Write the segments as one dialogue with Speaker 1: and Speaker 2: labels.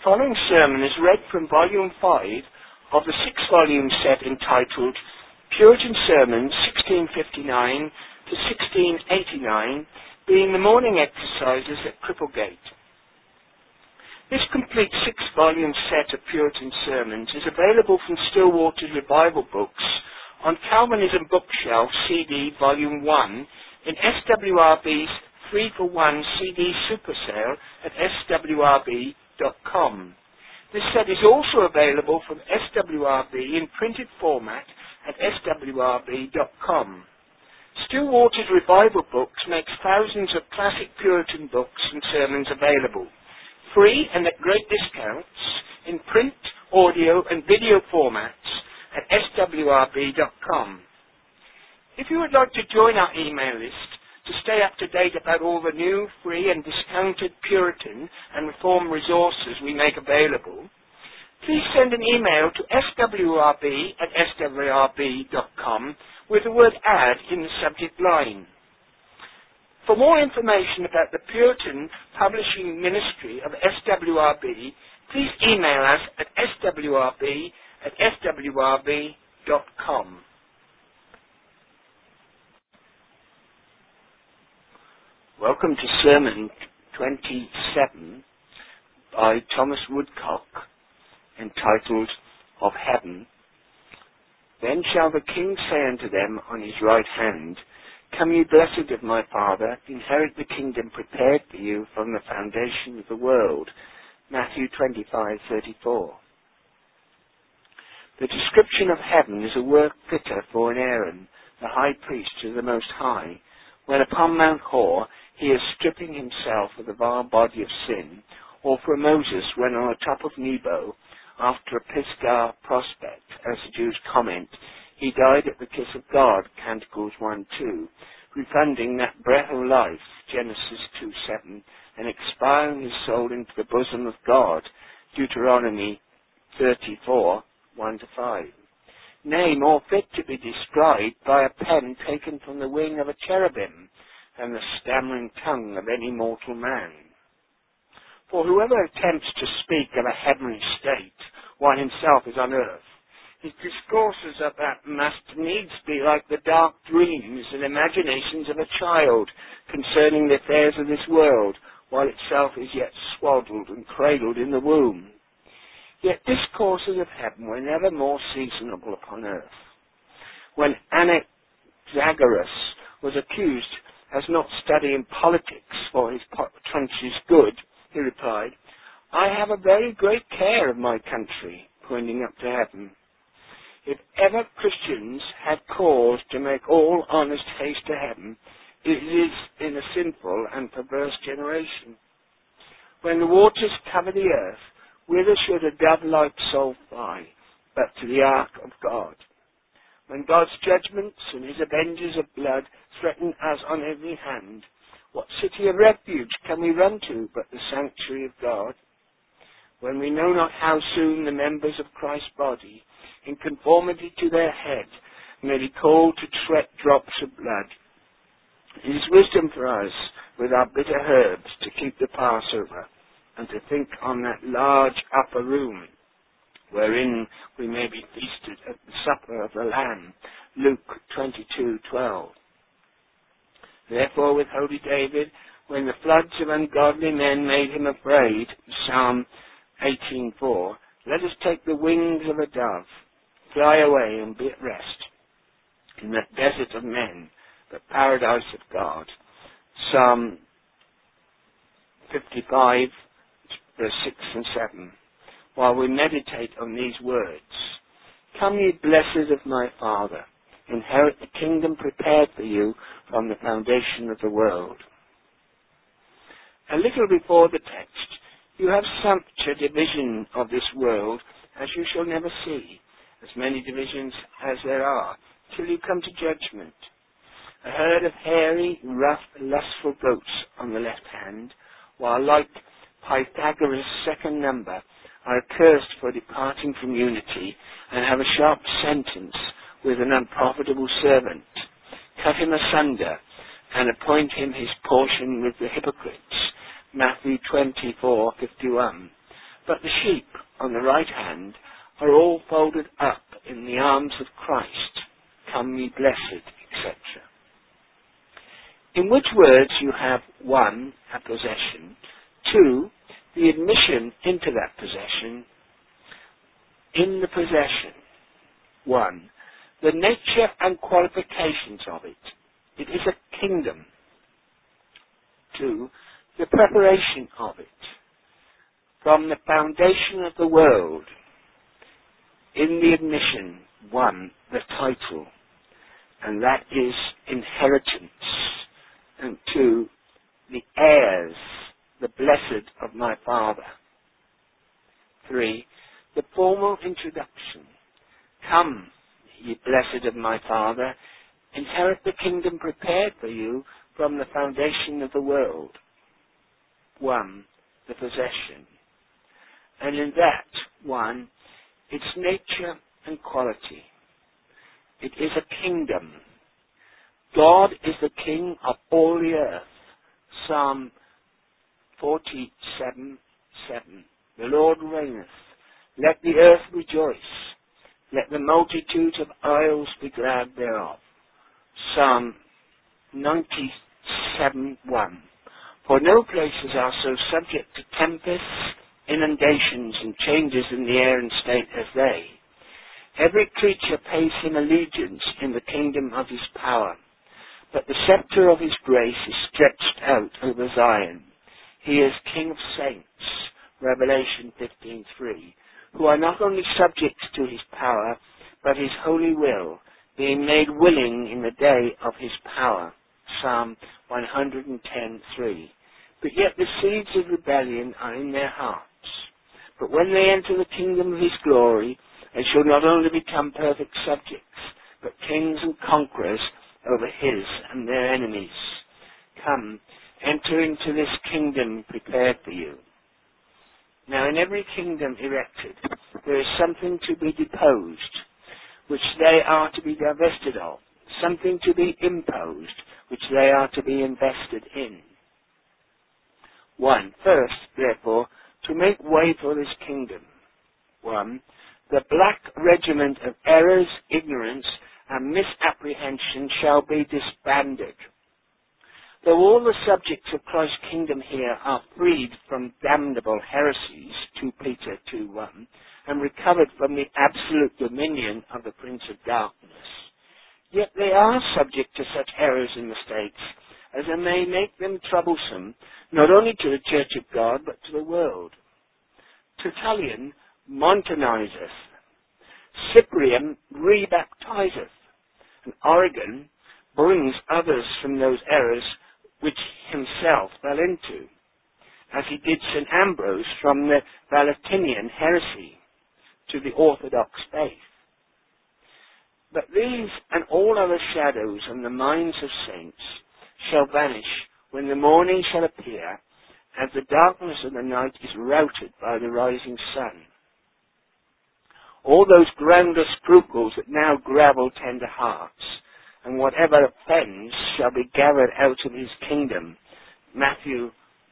Speaker 1: following sermon is read from Volume 5 of the 6-volume set entitled Puritan Sermons 1659 to 1689, being the morning exercises at Cripplegate. This complete 6-volume set of Puritan sermons is available from Stillwater's Revival Books on Calvinism Bookshelf CD Volume 1 in SWRB's 3-for-1 CD super sale at swrb.com. This set is also available from SWRB in printed format at swrb.com. Stillwater's Revival Books makes thousands of classic Puritan books and sermons available, free and at great discounts, in print, audio and video formats at swrb.com. If you would like to join our email list to stay up to date about all the new, free and discounted Puritan and Reform resources we make available, please send an email to swrb@swrb.com with the word add in the subject line. For more information about the Puritan Publishing Ministry of SWRB, please email us at swrb@swrb.com. Welcome to Sermon 27 by Thomas Woodcock, entitled Of Heaven. Then shall the King say unto them on his right hand, Come ye blessed of my Father, inherit the kingdom prepared for you from the foundation of the world. Matthew 25:34. The description of heaven is a work fitter for an Aaron, the high priest of the Most High, when upon Mount Hor he is stripping himself of the vile body of sin, or for Moses when on the top of Nebo, after a Pisgah prospect, as the Jews comment, he died at the kiss of God, Canticles 1:2, refunding that breath of life, Genesis 2:7, and expiring his soul into the bosom of God, Deuteronomy 34:1-5. Nay, more fit to be described by a pen taken from the wing of a cherubim, than the stammering tongue of any mortal man. For whoever attempts to speak of a heavenly state while himself is on earth, his discourses of that must needs be like the dark dreams and imaginations of a child concerning the affairs of this world, while itself is yet swaddled and cradled in the womb. Yet discourses of heaven were never more seasonable upon earth. When Anaxagoras was accused as not studying politics for his country's good, he replied, I have a very great care of my country, pointing up to heaven. If ever Christians had cause to make all honest haste to heaven, it is in a sinful and perverse generation. When the waters cover the earth, whither should a dove-like soul fly, but to the ark of God? When God's judgments and his avengers of blood threaten us on every hand, what city of refuge can we run to but the sanctuary of God? When we know not how soon the members of Christ's body, in conformity to their head, may be called to sweat drops of blood. It is wisdom for us, with our bitter herbs, to keep the Passover, and to think on that large upper room, wherein we may be feasted at the supper of the Lamb. Luke 22:12. Therefore with holy David, when the floods of ungodly men made him afraid, Psalm 18:4, let us take the wings of a dove, fly away and be at rest in that desert of men, the paradise of God. Psalm 55, verse 6 and 7. While we meditate on these words, Come ye blessed of my Father, inherit the kingdom prepared for you from the foundation of the world. A little before the text, you have such a division of this world as you shall never see, as many divisions as there are, till you come to judgment. A herd of hairy, rough, lustful goats on the left hand, while like Pythagoras' second number, are accursed for departing from unity, and have a sharp sentence with an unprofitable servant. Cut him asunder, and appoint him his portion with the hypocrites. Matthew 24:51. But the sheep on the right hand are all folded up in the arms of Christ. Come ye blessed, etc. In which words you have 1, a possession, 2, the admission into that possession. In the possession, 1, the nature and qualifications of it. It is a kingdom. 2, the preparation of it. From the foundation of the world. In the admission, 1, the title, and that is inheritance. And 2, the heirs, the blessed of my Father. 3, the formal introduction. Come, ye blessed of my Father, inherit the kingdom prepared for you from the foundation of the world. 1, the possession. And in that, 1, its nature and quality. It is a kingdom. God is the King of all the earth. Psalm 47:7. The Lord reigneth. Let the earth rejoice. Let the multitudes of isles be glad thereof. Psalm 97:1. For no places are so subject to tempests, inundations, and changes in the air and state as they. Every creature pays him allegiance in the kingdom of his power. But the scepter of his grace is stretched out over Zion. He is King of saints, Revelation 15:3, who are not only subject to his power, but his holy will, being made willing in the day of his power, Psalm 110:3. But yet the seeds of rebellion are in their hearts. But when they enter the kingdom of his glory, they shall not only become perfect subjects, but kings and conquerors over his and their enemies. Come, enter into this kingdom prepared for you. Now in every kingdom erected, there is something to be deposed, which they are to be divested of, something to be imposed, which they are to be invested in. 1. First, therefore, to make way for this kingdom. 1. The black regiment of errors, ignorance, and misapprehension shall be disbanded. Though all the subjects of Christ's kingdom here are freed from damnable heresies, 2 Peter 2:1, and recovered from the absolute dominion of the Prince of Darkness, yet they are subject to such errors and mistakes as may make them troublesome, not only to the Church of God, but to the world. Tertullian Montanizeth, Cyprian rebaptizeth, and Origen brings others from those errors which himself fell into, as he did St. Ambrose from the Valentinian heresy to the Orthodox faith. But these and all other shadows on the minds of saints shall vanish when the morning shall appear, as the darkness of the night is routed by the rising sun. All those groundless scruples that now gravel tender hearts, and whatever offends shall be gathered out of his kingdom. Matthew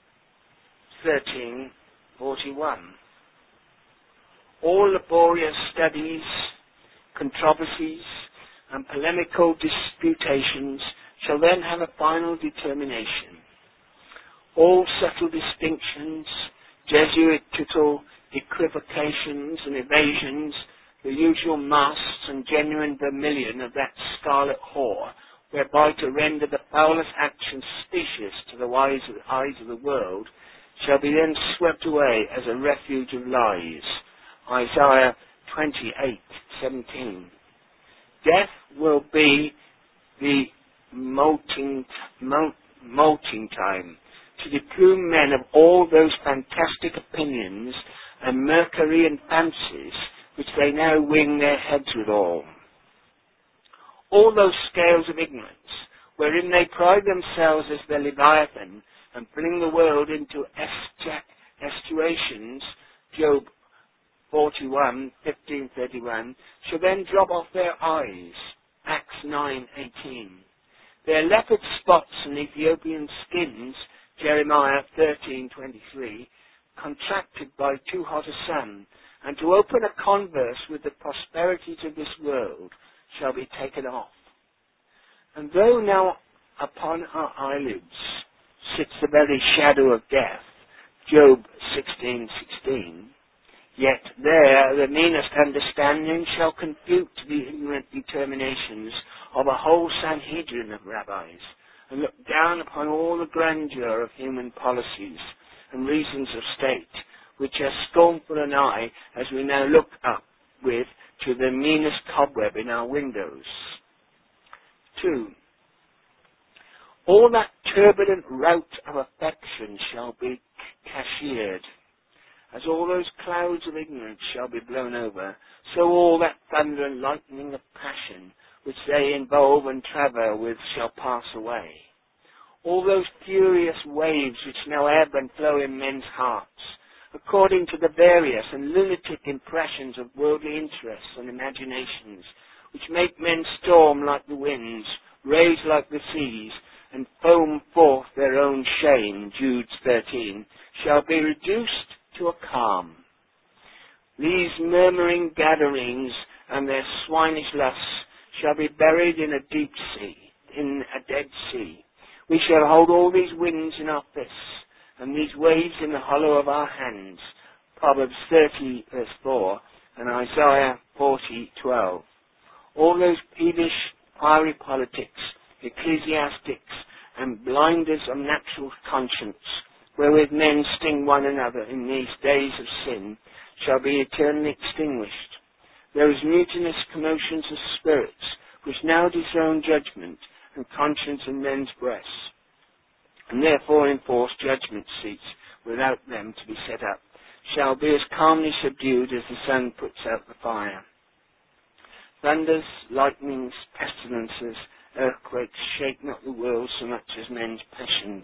Speaker 1: 13:41. All laborious studies, controversies, and polemical disputations shall then have a final determination. All subtle distinctions, Jesuitical equivocations and evasions, the usual masks and genuine vermilion of that scarlet whore, whereby to render the foulest actions specious to the wise eyes of the world, shall be then swept away as a refuge of lies. Isaiah 28:17. Death will be the molting time to deplume men of all those fantastic opinions and Mercurean fancies which they now wing their heads withal. All those scales of ignorance, wherein they pride themselves as the Leviathan, and fling the world into estuations, Job 41:15-31, shall then drop off their eyes, Acts 9:18. Their leopard spots and Ethiopian skins, Jeremiah 13:23, contracted by too hot a sun, and to open a converse with the prosperities of this world shall be taken off. And though now upon our eyelids sits the very shadow of death, Job 16:16, yet there the meanest understanding shall confute the ignorant determinations of a whole Sanhedrin of rabbis, and look down upon all the grandeur of human policies and reasons of state, which as scornful an eye as we now look up with to the meanest cobweb in our windows. 2. All that turbulent rout of affection shall be cashiered. As all those clouds of ignorance shall be blown over, so all that thunder and lightning of passion which they involve and travail with shall pass away. All those furious waves which now ebb and flow in men's hearts, according to the various and lunatic impressions of worldly interests and imaginations, which make men storm like the winds, rage like the seas, and foam forth their own shame, Jude 13, shall be reduced to a calm. These murmuring gatherings and their swinish lusts shall be buried in a deep sea, in a dead sea. We shall hold all these winds in our fists, and these waves in the hollow of our hands. Proverbs 30, verse 4, and Isaiah 40:12. All those peevish, fiery politics, ecclesiastics, and blinders of natural conscience, wherewith men sting one another in these days of sin, shall be eternally extinguished. Those mutinous commotions of spirits, which now disown judgment and conscience in men's breasts, and therefore enforce judgment seats without them to be set up, shall be as calmly subdued as the sun puts out the fire. Thunders, lightnings, pestilences, earthquakes shake not the world so much as men's passions.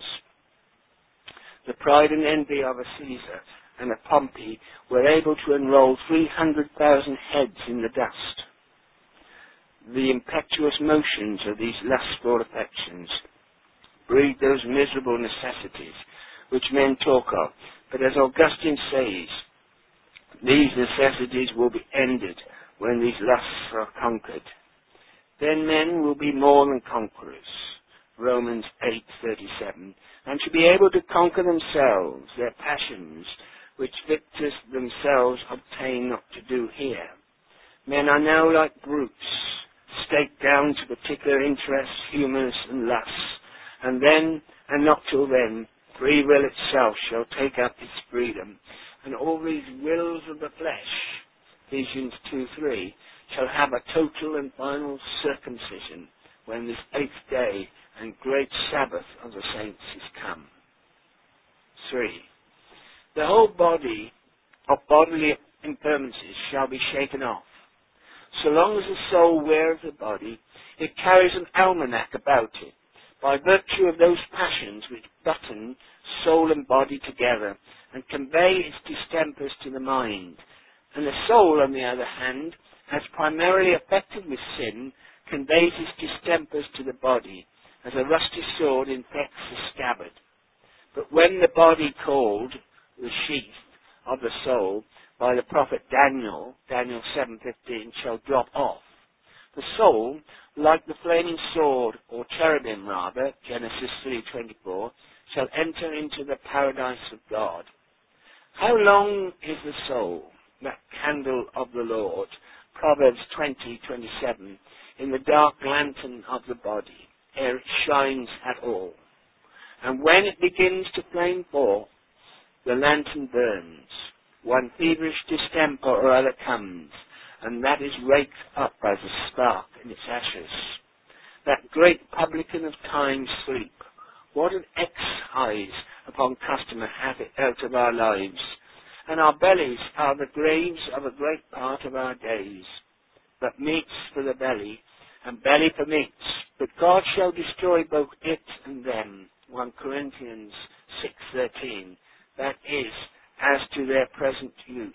Speaker 1: The pride and envy of a Caesar and a Pompey were able to enroll 300,000 heads in the dust. The impetuous motions of these lustful affections breed those miserable necessities which men talk of, but as Augustine says, these necessities will be ended when these lusts are conquered. Then men will be more than conquerors, Romans 8:37, and to be able to conquer themselves, their passions, which victors themselves obtain not to do here. Men are now like brutes, staked down to particular interests, humours, and lusts, and then, and not till then, free will itself shall take up its freedom, and all these wills of the flesh, Ephesians 2:3, shall have a total and final circumcision when this 8th day and great Sabbath of the saints is come. 3. The whole body of bodily infirmities shall be shaken off. So long as the soul wears the body, it carries an almanac about it, by virtue of those passions which button soul and body together and convey its distempers to the mind. And the soul, on the other hand, as primarily affected with sin, conveys its distempers to the body, as a rusty sword infects the scabbard. But when the body called the sheath of the soul by the prophet Daniel 7:15, shall drop off, the soul, like the flaming sword, or cherubim rather, Genesis 3:24, shall enter into the paradise of God. How long is the soul, that candle of the Lord, Proverbs 20:27, in the dark lantern of the body, ere it shines at all? And when it begins to flame forth, the lantern burns. One feverish distemper or other comes, and that is raked up as a spark in its ashes. That great publican of time, sleep, what an excise upon customer hath it out of our lives, and our bellies are the graves of a great part of our days. But meats for the belly, and belly for meats, but God shall destroy both it and them, 1 Corinthians 6:13, that is, as to their present use.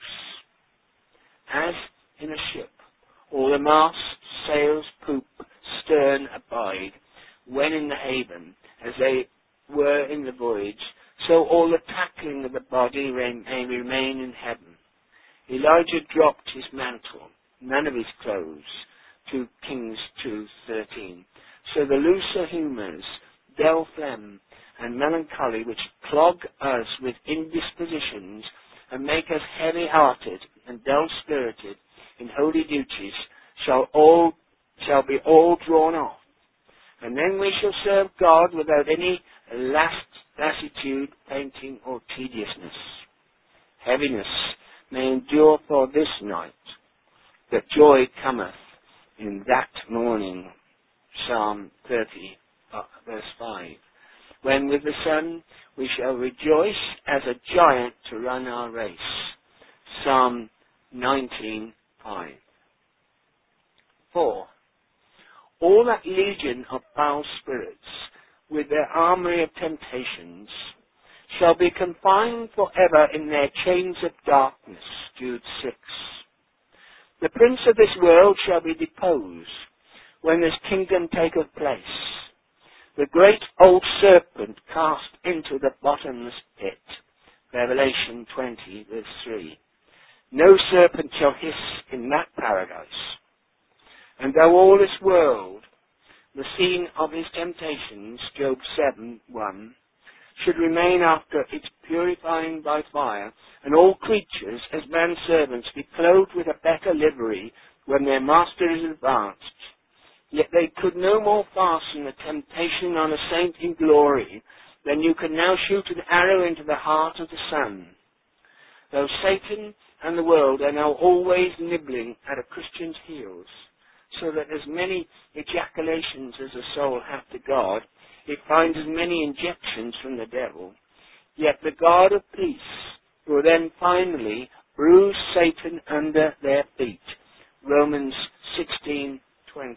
Speaker 1: As in a ship, all the masts, sails, poop, stern abide, when in the haven, as they were in the voyage, so all the tackling of the body may remain in heaven. Elijah dropped his mantle, none of his clothes, 2 Kings 2:13. So the looser humours, dull phlegm, and melancholy which clog us with indispositions and make us heavy-hearted and dull-spirited in holy duties shall be all drawn off, and then we shall serve God without any lassitude, fainting, or tediousness. Heaviness may endure for this night, but joy cometh in that morning. Psalm 30, verse 5. When with the sun we shall rejoice as a giant to run our race. Psalm 19:5. 4. All that legion of foul spirits, with their armory of temptations, shall be confined forever in their chains of darkness. Jude 6. The prince of this world shall be deposed when this kingdom taketh place. The great old serpent cast into the bottomless pit. Revelation 20, verse 3. No serpent shall hiss in that paradise. And though all this world, the scene of his temptations, Job 7:1, should remain after its purifying by fire, and all creatures, as manservants, be clothed with a better livery when their master is advanced, yet they could no more fasten a temptation on a saint in glory than you can now shoot an arrow into the heart of the sun. Though Satan and the world are now always nibbling at a Christian's heels, so that as many ejaculations as a soul hath to God, it finds as many injections from the devil, yet the God of peace will then finally bruise Satan under their feet. Romans 16:20.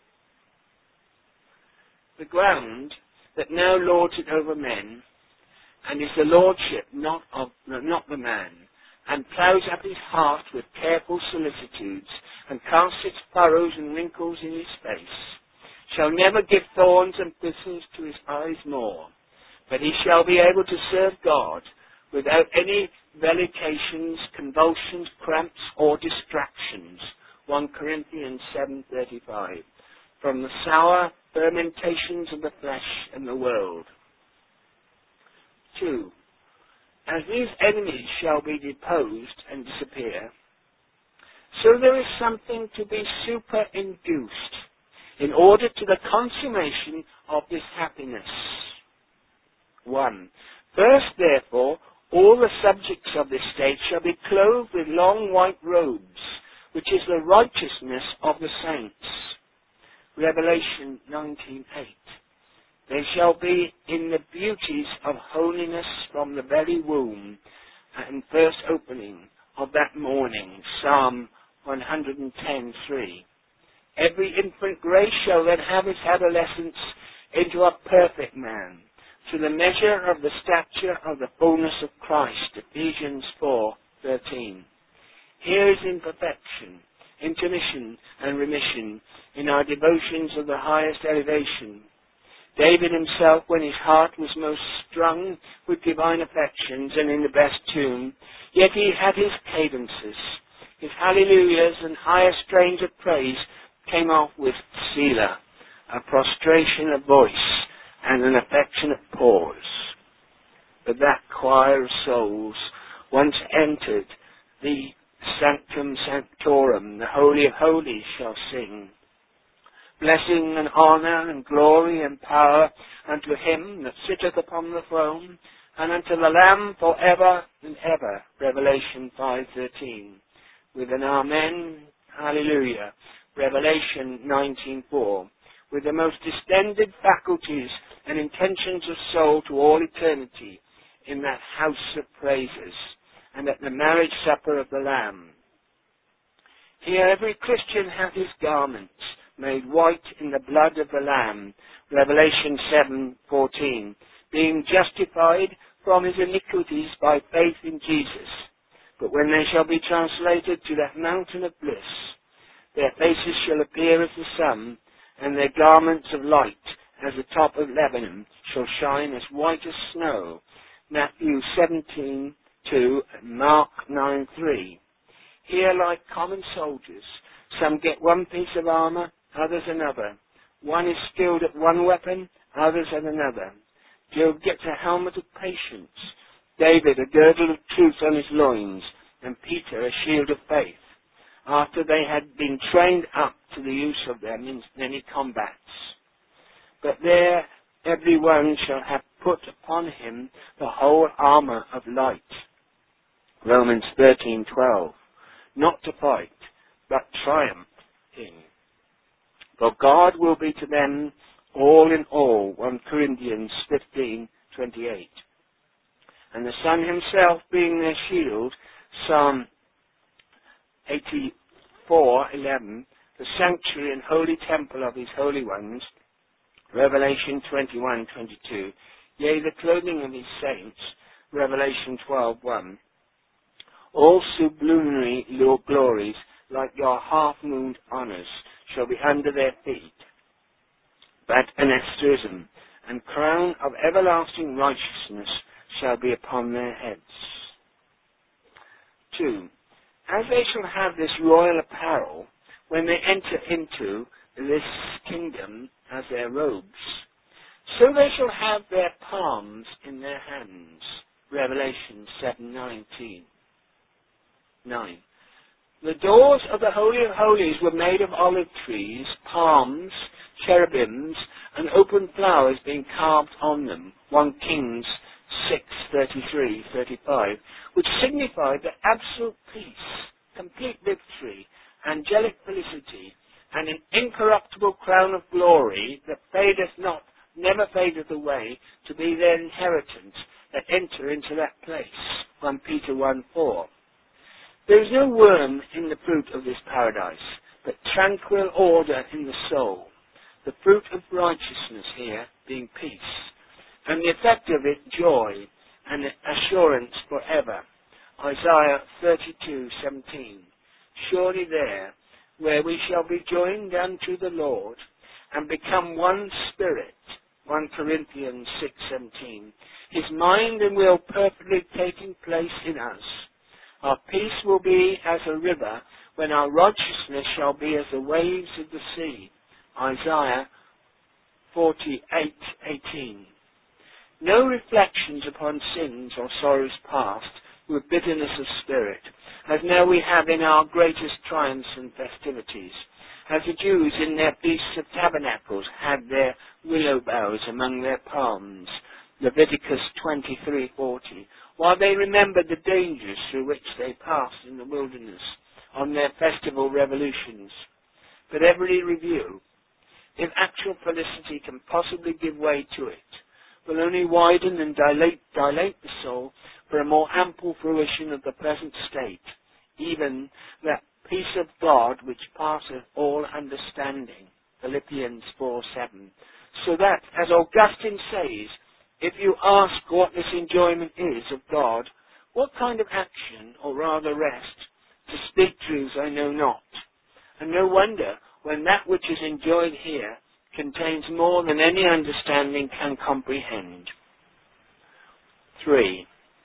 Speaker 1: The ground that now lords it over men, and is the lordship not the man, and ploughs up his heart with careful solicitudes, and casts its furrows and wrinkles in his face, shall never give thorns and thistles to his eyes more, but he shall be able to serve God without any velications, convulsions, cramps, or distractions. 1 Corinthians 7:35. From the sour fermentations of the flesh and the world. 2. As these enemies shall be deposed and disappear, so there is something to be superinduced in order to the consummation of this happiness. 1. First, therefore, all the subjects of this state shall be clothed with long white robes, which is the righteousness of the saints. Revelation 19:8. They shall be in the beauties of holiness from the very womb and first opening of that morning. Psalm 110:3. Every infant grace shall then have its adolescence into a perfect man, to the measure of the stature of the fullness of Christ. Ephesians 4:13. Here is imperfection, intermission, and remission in our devotions of the highest elevation. David himself, when his heart was most strung with divine affections and in the best tune, yet he had his cadences. His hallelujahs and higher strains of praise came off with Selah, a prostration of voice and an affectionate pause. But that choir of souls once entered the Sanctum Sanctorum, the Holy of Holies, shall sing. Blessing and honour and glory and power unto him that sitteth upon the throne, and unto the Lamb for ever and ever. Revelation 5:13. With an Amen, Hallelujah. Revelation 19:4. With the most distended faculties and intentions of soul to all eternity, in that house of praises, and at the marriage supper of the Lamb. Here every Christian hath his garments made white in the blood of the Lamb. Revelation 7:14. Being justified from his iniquities by faith in Jesus. But when they shall be translated to that mountain of bliss, their faces shall appear as the sun, and their garments of light as the top of Lebanon shall shine as white as snow. Matthew 17:2 and Mark 9:3. Here, like common soldiers, some get one piece of armour, others another. One is skilled at one weapon, others at another. Job gets a helmet of patience, David a girdle of truth on his loins, and Peter a shield of faith, after they had been trained up to the use of them in many combats. But there every one shall have put upon him the whole armour of light. Romans 13:12. Not to fight, but triumph in. For God will be to them all in all. 1 Corinthians 15:28. And the Son himself being their shield. Psalm 84:11. The sanctuary and holy temple of his holy ones. Revelation 21:22. Yea, the clothing of his saints. Revelation 12:1. All sublunary glories, like your half-moon honours, shall be under their feet. But an asterism and crown of everlasting righteousness shall be upon their heads. 2. As they shall have this royal apparel, when they enter into this kingdom as their robes, so they shall have their palms in their hands. Revelation 7:19. 9. The doors of the Holy of Holies were made of olive trees, palms, cherubims, and open flowers being carved on them. 1 Kings 6:33-35, which signified the absolute peace, complete victory, angelic felicity, and an incorruptible crown of glory that fadeth not, never fadeth away, to be their inheritance that enter into that place. 1 Peter 1:4. There is no worm in the fruit of this paradise, but tranquil order in the soul. The fruit of righteousness here being peace, and the effect of it joy and assurance forever. Isaiah 32:17. Surely there, where we shall be joined unto the Lord, and become one spirit. 1 Corinthians 6:17. His mind and will perfectly taking place in us. Our peace will be as a river, when our righteousness shall be as the waves of the sea. Isaiah 48:18. No reflections upon sins or sorrows past, with bitterness of spirit, as now we have in our greatest triumphs and festivities, as the Jews in their feasts of tabernacles had their willow boughs among their palms. Leviticus 23:40. While they remembered the dangers through which they passed in the wilderness on their festival revolutions. But every review, if actual felicity can possibly give way to it, will only widen and dilate the soul for a more ample fruition of the present state, even that peace of God which passeth all understanding. Philippians 4:7. So that, as Augustine says, if you ask what this enjoyment is of God, what kind of action, or rather rest, to speak truths I know not. And no wonder, when that which is enjoyed here contains more than any understanding can comprehend. 3.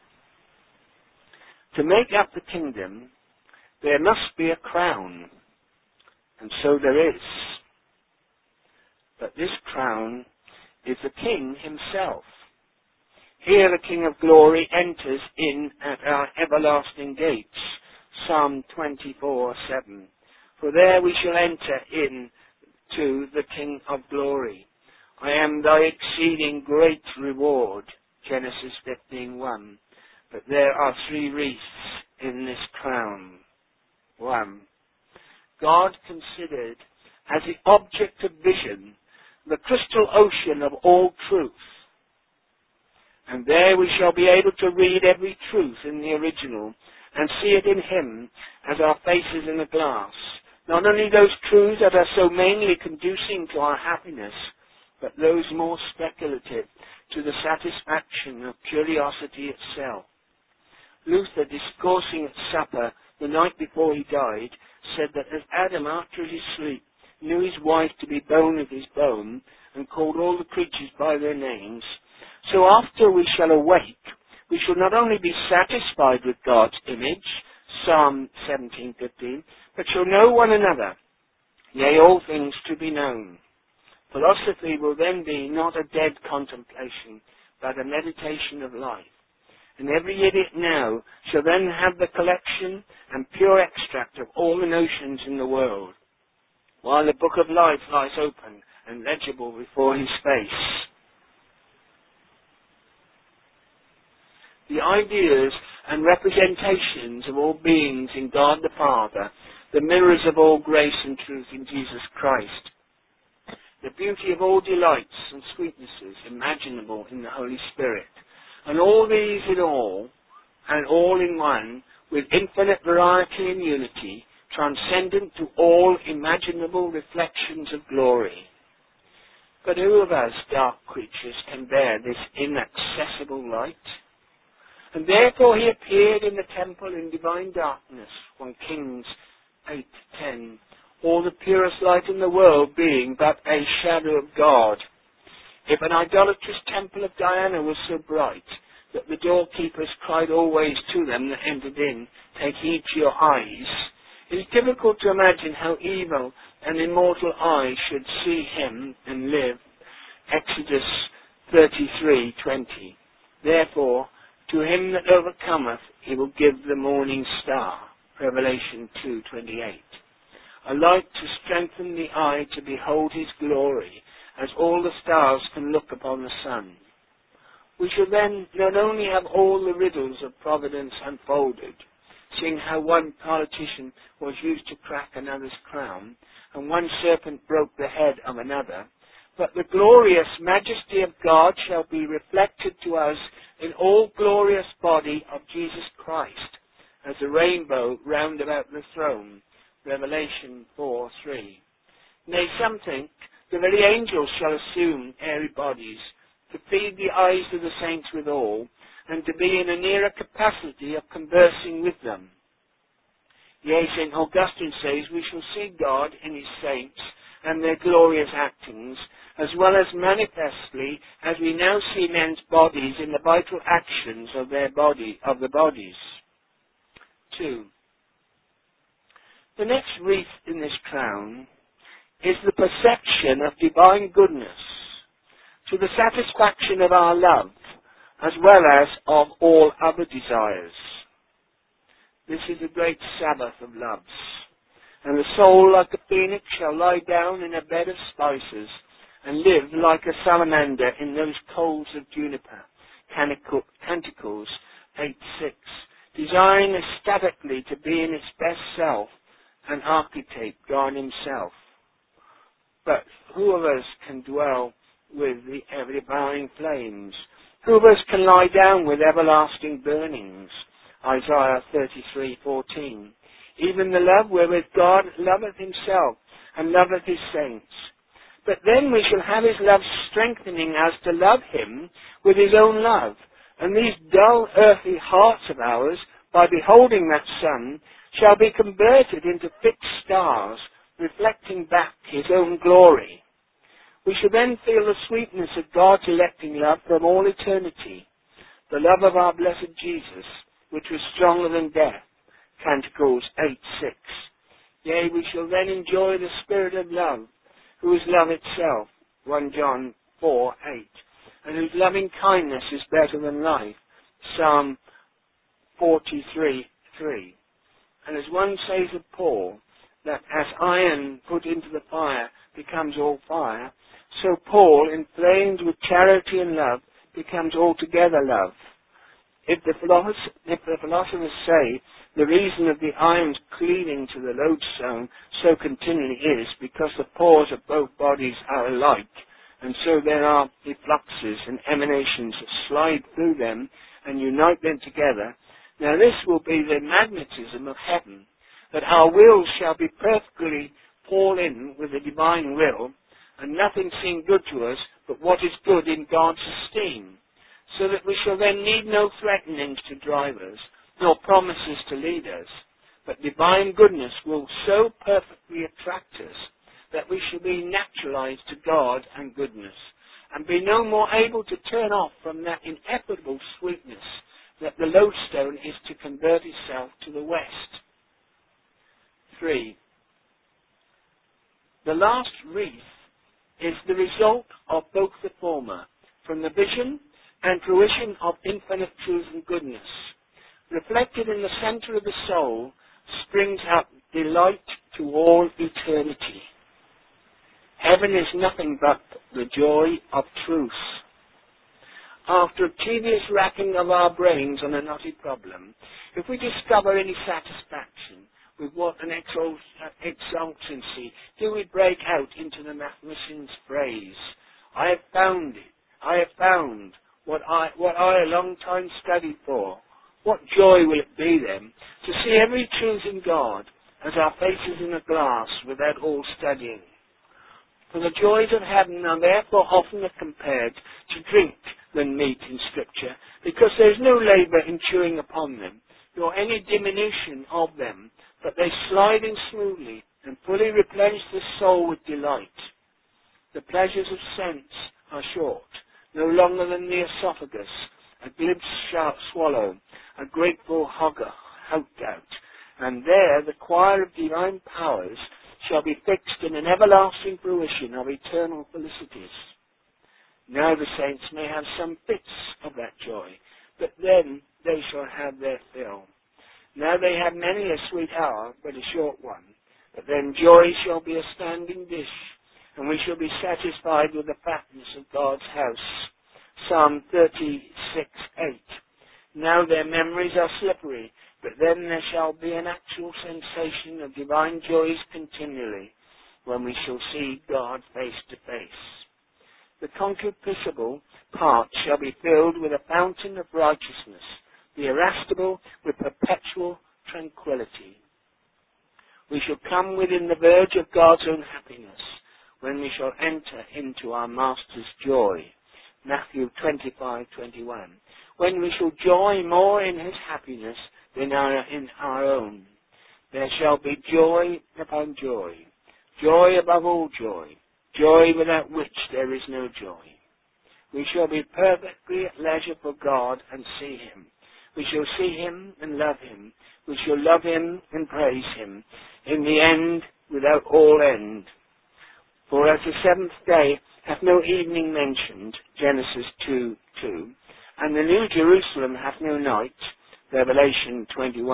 Speaker 1: To make up the kingdom, there must be a crown, and so there is. But this crown is the King himself. Here the King of glory enters in at our everlasting gates. Psalm 24:7. For there we shall enter in to the King of glory. I am thy exceeding great reward. Genesis 15:1. But there are 3 wreaths in this crown. 1. God considered as the object of vision the crystal ocean of all truth. And there we shall be able to read every truth in the original and see it in him as our faces in a glass. Not only those truths that are so mainly conducing to our happiness, but those more speculative to the satisfaction of curiosity itself. Luther, discoursing at supper the night before he died, said that as Adam after his sleep knew his wife to be bone of his bone and called all the creatures by their names, so after we shall awake, We shall not only be satisfied with God's image, Psalm 17:15, but shall know one another, yea, all things to be known. Philosophy will then be not a dead contemplation, but a meditation of life. And every idiot now shall then have the collection and pure extract of all the notions in the world, while the book of life lies open and legible before his face. The ideas and representations of all beings in God the Father, the mirrors of all grace and truth in Jesus Christ, the beauty of all delights and sweetnesses imaginable in the Holy Spirit, and all these in all, and all in one, with infinite variety and unity, transcendent to all imaginable reflections of glory. But who of us, dark creatures, can bear this inaccessible light? And therefore he appeared in the temple in divine darkness, 1 Kings 8:10, all the purest light in the world being but a shadow of God. If an idolatrous temple of Diana was so bright that the doorkeepers cried always to them that entered in, take heed to your eyes, it is difficult to imagine how evil and immortal eyes should see him and live. Exodus 33:20. Therefore, to him that overcometh, he will give the morning star. Revelation 2:28. A light to strengthen the eye to behold his glory, as all the stars can look upon the sun. We shall then not only have all the riddles of providence unfolded, seeing how one politician was used to crack another's crown, and one serpent broke the head of another, but the glorious majesty of God shall be reflected to us in all glorious body of Jesus Christ, as a rainbow round about the throne. Revelation 4:3. Nay, some think the very angels shall assume airy bodies, to feed the eyes of the saints withal, and to be in a nearer capacity of conversing with them. Yea, St. Augustine says, we shall see God in his saints and their glorious actings, as well as manifestly as we now see men's bodies in the vital actions of the bodies. 2. The next wreath in this crown is the perception of divine goodness, to the satisfaction of our love, as well as of all other desires. This is a great Sabbath of loves, and the soul, like a phoenix, shall lie down in a bed of spices, and live like a salamander in those coals of juniper. Canticles 8:6. Desiring ecstatically to be in its best self, an archetype, God himself. But who of us can dwell with the ever-devouring flames? Who of us can lie down with everlasting burnings? Isaiah 33:14. Even the love wherewith God loveth himself and loveth his saints. But then we shall have his love strengthening us to love him with his own love. And these dull earthly hearts of ours, by beholding that sun, shall be converted into fixed stars, reflecting back his own glory. We shall then feel the sweetness of God's electing love from all eternity, the love of our blessed Jesus, which was stronger than death. Canticles 8:6. Yea, we shall then enjoy the Spirit of love, who is love itself. 1 John 4:8. And whose loving kindness is better than life. Psalm 43:3. And as one says of Paul, that as iron put into the fire becomes all fire, so Paul, inflamed with charity and love, becomes altogether love. If the philosophers say the reason of the iron's cleaving to the lodestone so continually is because the pores of both bodies are alike, and so there are effluxes and emanations that slide through them and unite them together. Now this will be the magnetism of heaven, that our wills shall be perfectly fall in with the divine will, and nothing seem good to us but what is good in God's esteem, so that we shall then need no threatenings to drive us, nor promises to lead us, but divine goodness will so perfectly attract us that we shall be naturalized to God and goodness, and be no more able to turn off from that ineffable sweetness that the lodestone is to convert itself to the west. 3. The last wreath is the result of both the former, from the vision and fruition of infinite truth and goodness. Reflected in the center of the soul springs up delight to all eternity. Heaven is nothing but the joy of truth. After a tedious racking of our brains on a knotty problem, if we discover any satisfaction, with what an exultancy do we break out into the mathematician's phrase, I have found it. I have found what I a long time studied for. What joy will it be then to see every truth in God as our faces in a glass without all studying. For the joys of heaven are therefore oftener compared to drink than meat in Scripture, because there is no labour in chewing upon them, nor any diminution of them, but they slide in smoothly and fully replenish the soul with delight. The pleasures of sense are short, no longer than the esophagus, a glib sharp swallow, a grateful hugger, hout out, and there the choir of divine powers shall be fixed in an everlasting fruition of eternal felicities. Now the saints may have some fits of that joy, but then they shall have their fill. Now they have many a sweet hour, but a short one, but then joy shall be a standing dish, and we shall be satisfied with the fatness of God's house. Psalm 36:8. Now their memories are slippery, but then there shall be an actual sensation of divine joys continually, when we shall see God face to face. The concupiscible part shall be filled with a fountain of righteousness, the irascible with perpetual tranquility. We shall come within the verge of God's own happiness, when we shall enter into our Master's joy. Matthew 25:21. When we shall joy more in his happiness than in our own. There shall be joy upon joy, joy above all joy, joy without which there is no joy. We shall be perfectly at leisure for God and see him. We shall see him and love him. We shall love him and praise him. In the end, without all end. For as the seventh day hath no evening mentioned, Genesis 2:2, and the New Jerusalem hath no night, Revelation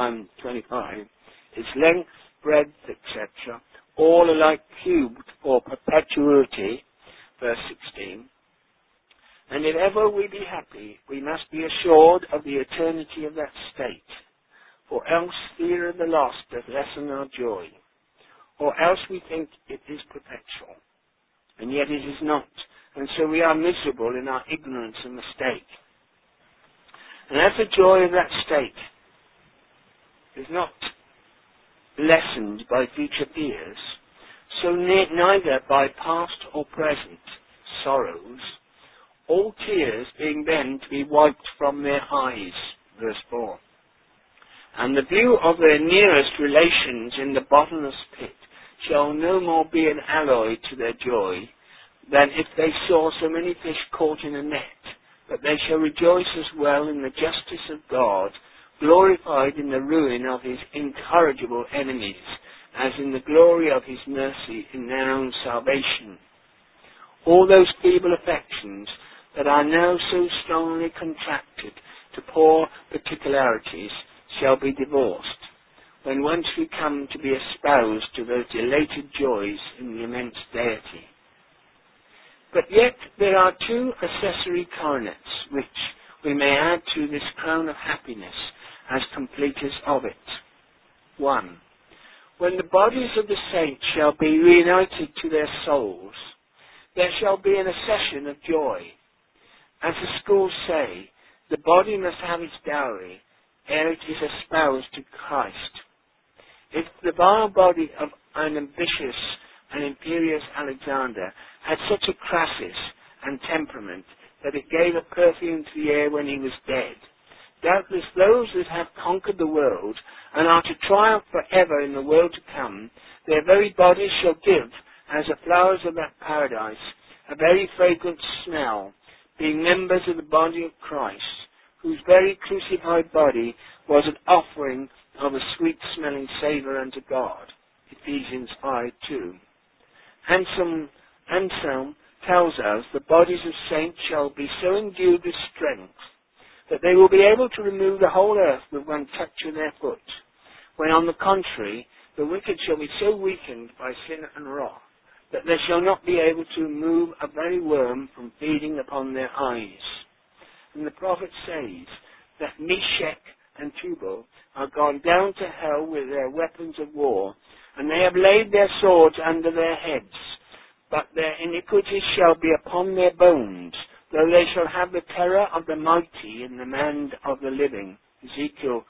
Speaker 1: 21:25, its length, breadth, etc., all alike cubed for perpetuity, verse 16. And if ever we be happy, we must be assured of the eternity of that state, for else fear of the loss doth lessen our joy, or else we think it is perpetual, and yet it is not, and so we are miserable in our ignorance and mistake. And as the joy of that state is not lessened by future fears, so neither by past or present sorrows, all tears being then to be wiped from their eyes, verse 4. And the view of their nearest relations in the bottomless pit shall no more be an alloy to their joy than if they saw so many fish caught in a net, but they shall rejoice as well in the justice of God, glorified in the ruin of his incorrigible enemies, as in the glory of his mercy in their own salvation. All those feeble affections that are now so strongly contracted to poor particularities shall be divorced, when once we come to be espoused to those elated joys in the immense deity. But yet there are two accessory coronets which we may add to this crown of happiness as completers of it. 1. When the bodies of the saints shall be reunited to their souls, there shall be an accession of joy. As the schools say, the body must have its dowry ere it is espoused to Christ. If the vile body of an ambitious and imperious Alexander had such a Crassus and temperament that it gave a perfume to the air when he was dead, doubtless those that have conquered the world and are to triumph forever in the world to come, their very bodies shall give, as the flowers of that paradise, a very fragrant smell, being members of the body of Christ, whose very crucified body was an offering of a sweet-smelling savour unto God. Ephesians 5:2. Anselm tells us the bodies of saints shall be so endued with strength that they will be able to remove the whole earth with one touch of their foot, when on the contrary the wicked shall be so weakened by sin and wrath that they shall not be able to move a very worm from feeding upon their eyes. And the prophet says that Meshach and Tubal are gone down to hell with their weapons of war, and they have laid their swords under their heads, but their iniquities shall be upon their bones, though they shall have the terror of the mighty in the land of the living. Ezekiel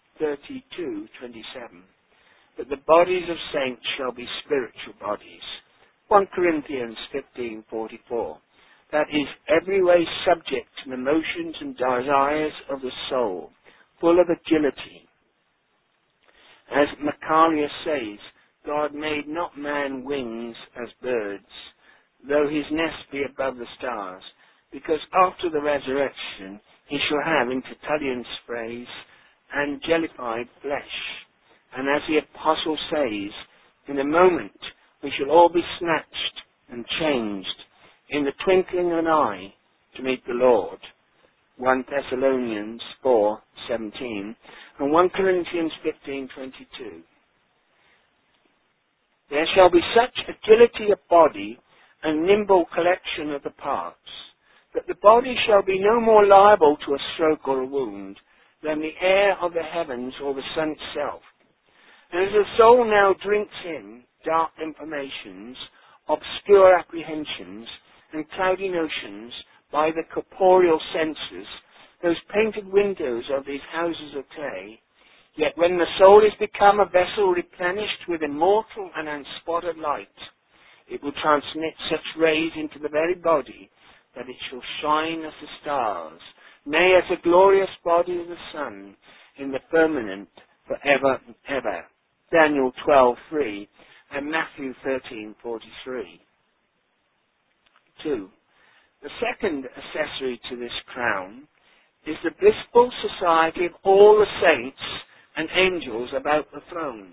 Speaker 1: 32:27. But the bodies of saints shall be spiritual bodies. 1 Corinthians 15:44. That is, every way subject to the motions and desires of the soul, full of agility. As Macarius says, God made not man wings as birds, though his nest be above the stars, because after the resurrection he shall have, in Tertullian's phrase, angelified flesh. And as the apostle says, in a moment we shall all be snatched and changed in the twinkling of an eye to meet the Lord. 1 Thessalonians 4:17 and 1 Corinthians 15:22. There shall be such agility of body and nimble collection of the parts, that the body shall be no more liable to a stroke or a wound than the air of the heavens or the sun itself. And as the soul now drinks in dark informations, obscure apprehensions, and cloudy notions by the corporeal senses, those painted windows of these houses of clay, yet when the soul is become a vessel replenished with immortal and unspotted light, it will transmit such rays into the very body that it shall shine as the stars, nay, as the glorious body of the sun in the firmament for ever and ever. Daniel 12:3 and Matthew 13:43. 2. The second accessory to this crown is the blissful society of all the saints and angels about the throne.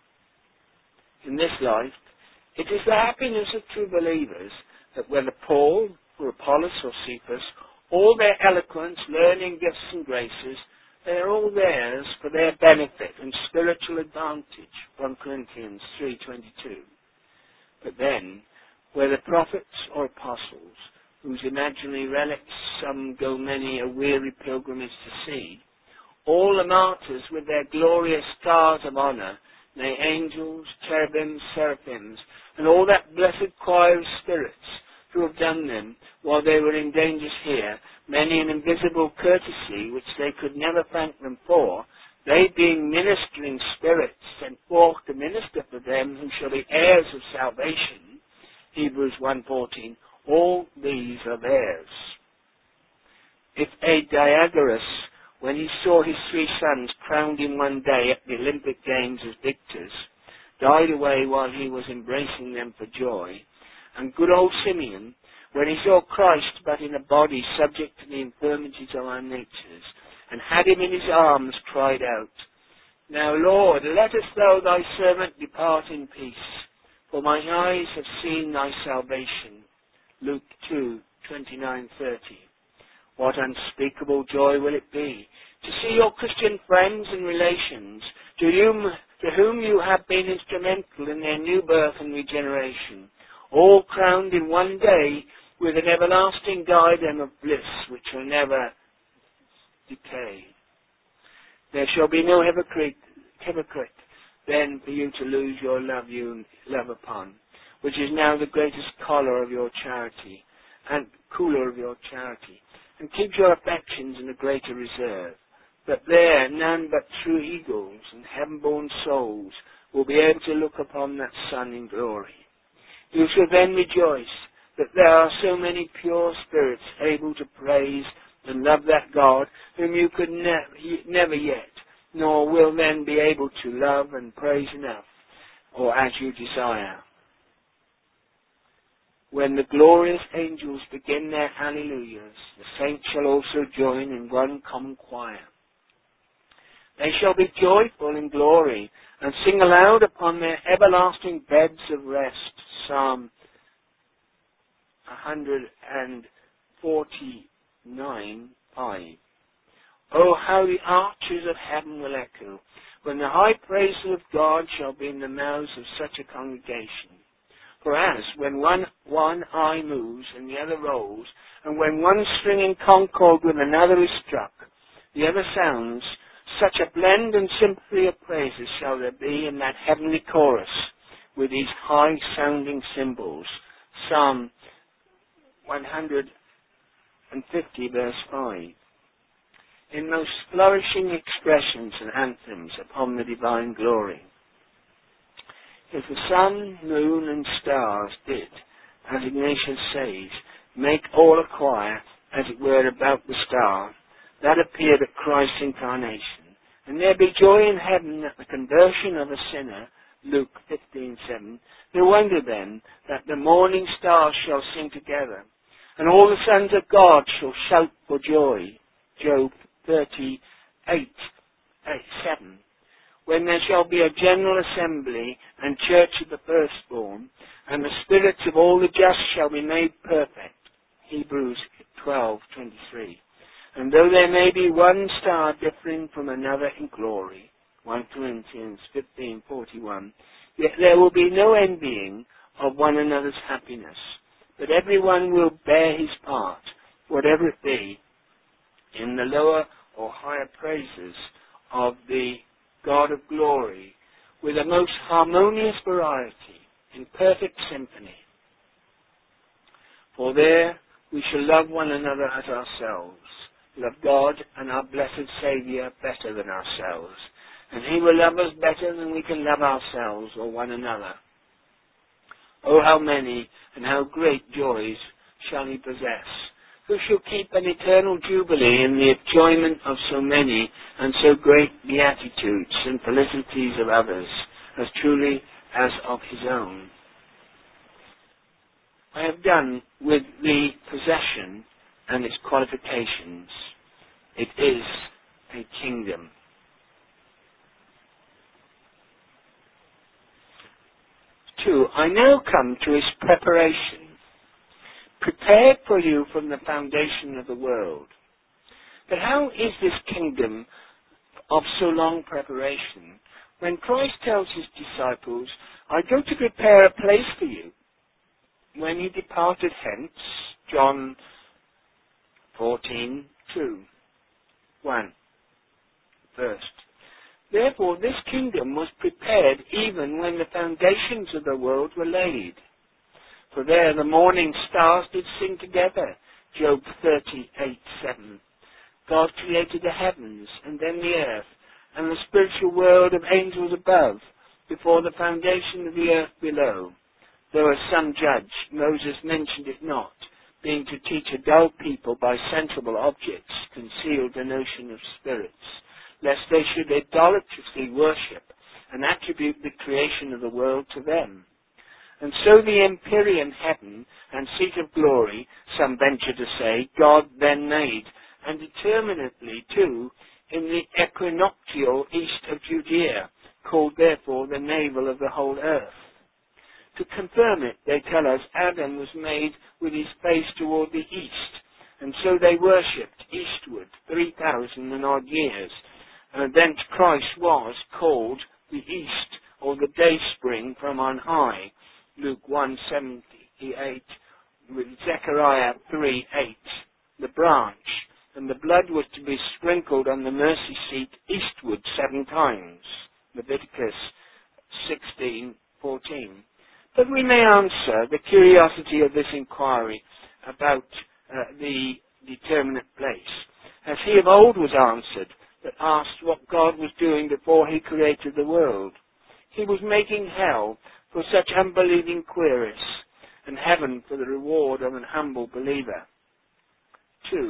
Speaker 1: In this life, it is the happiness of true believers that whether Paul or Apollos or Cephas, all their eloquence, learning, gifts and graces, they are all theirs for their benefit and spiritual advantage. 1 Corinthians 3:22. But then, whether prophets or apostles, whose imaginary relics some go many a weary pilgrimage to see, all the martyrs with their glorious stars of honour, nay, angels, cherubims, seraphims, and all that blessed choir of spirits who have done them while they were in dangers here, many an invisible courtesy which they could never thank them for, they being ministering spirits sent forth to minister for them who shall be heirs of salvation, Hebrews 1:14, all these are theirs. If a Diagoras, when he saw his 3 sons crowned in one day at the Olympic Games as victors, died away while he was embracing them for joy, and good old Simeon, when he saw Christ but in a body subject to the infirmities of our natures, and had him in his arms, cried out, Now, Lord, lettest thou thy servant depart in peace, for my eyes have seen thy salvation. Luke 2:29-30. What unspeakable joy will it be to see your Christian friends and relations, to whom you have been instrumental in their new birth and regeneration, all crowned in one day with an everlasting diadem of bliss which will never decay. There shall be no hypocrite then for you to lose your love you love upon, which is now the greatest collar of your charity, and cooler of your charity, and keep your affections in a greater reserve. But there none but true eagles and heaven-born souls will be able to look upon that sun in glory. You shall then rejoice that there are so many pure spirits able to praise and love that God whom you could never yet, nor will then be able to love and praise enough, or as you desire. when the glorious angels begin their hallelujahs, the saints shall also join in one common choir. They shall be joyful in glory and sing aloud upon their everlasting beds of rest. Psalm 149:5. Oh, how the arches of heaven will echo when the high praises of God shall be in the mouths of such a congregation. For as when one eye moves and the other rolls, and when one string in concord with another is struck, the other sounds, such a blend and sympathy of praises shall there be in that heavenly chorus with these high-sounding cymbals. Psalm 150, verse 5. In most flourishing expressions and anthems upon the divine glory. If the sun, moon, and stars did, as Ignatius says, make all a choir, as it were, about the star, that appeared at Christ's incarnation, and there be joy in heaven at the conversion of a sinner, Luke 15:7, no wonder then that the morning stars shall sing together, and all the sons of God shall shout for joy, Job 38:7. When there shall be a general assembly and church of the firstborn, and the spirits of all the just shall be made perfect, Hebrews 12:23. And though there may be one star differing from another in glory, 1 Corinthians 15:41, yet there will be no envying of one another's happiness, but everyone will bear his part, whatever it be, in the lower or higher praises of the God of glory, with a most harmonious variety, in perfect symphony. For there we shall love one another as ourselves, love God and our blessed Saviour better than ourselves, and He will love us better than we can love ourselves or one another. Oh, how many and how great joys shall He possess, who shall keep an eternal jubilee in the enjoyment of so many and so great beatitudes and felicities of others, as truly as of His own. I have done with the possession and its qualifications. It is a kingdom. 2. I now come to its preparation, prepared for you from the foundation of the world. But how is this kingdom of so long preparation, when Christ tells His disciples, I go to prepare a place for you, when He departed hence, John 14:2:1. First, therefore this kingdom was prepared even when the foundations of the world were laid. For there the morning stars did sing together, Job 38:7. God created the heavens and then the earth, and the spiritual world of angels above, before the foundation of the earth below. Though as some judge, Moses mentioned it not, being to teach a dull people by sensible objects concealed the notion of spirits, lest they should idolatrously worship and attribute the creation of the world to them. And so the empyrean heaven and seat of glory, some venture to say, God then made, and determinately too, in the equinoctial east of Judea, called therefore the navel of the whole earth. To confirm it, they tell us Adam was made with his face toward the east, and so they worshipped eastward 3,000 and odd years, and thence Christ was called the east, or the day spring from on high, Luke 1:78, with Zechariah 3:8, the branch, and the blood was to be sprinkled on the mercy seat eastward 7 times, Leviticus 16:14. But we may answer the curiosity of this inquiry about the determinate place, as he of old was answered, that asked what God was doing before He created the world. He was making hell for such unbelieving queries, and heaven for the reward of an humble believer. 2.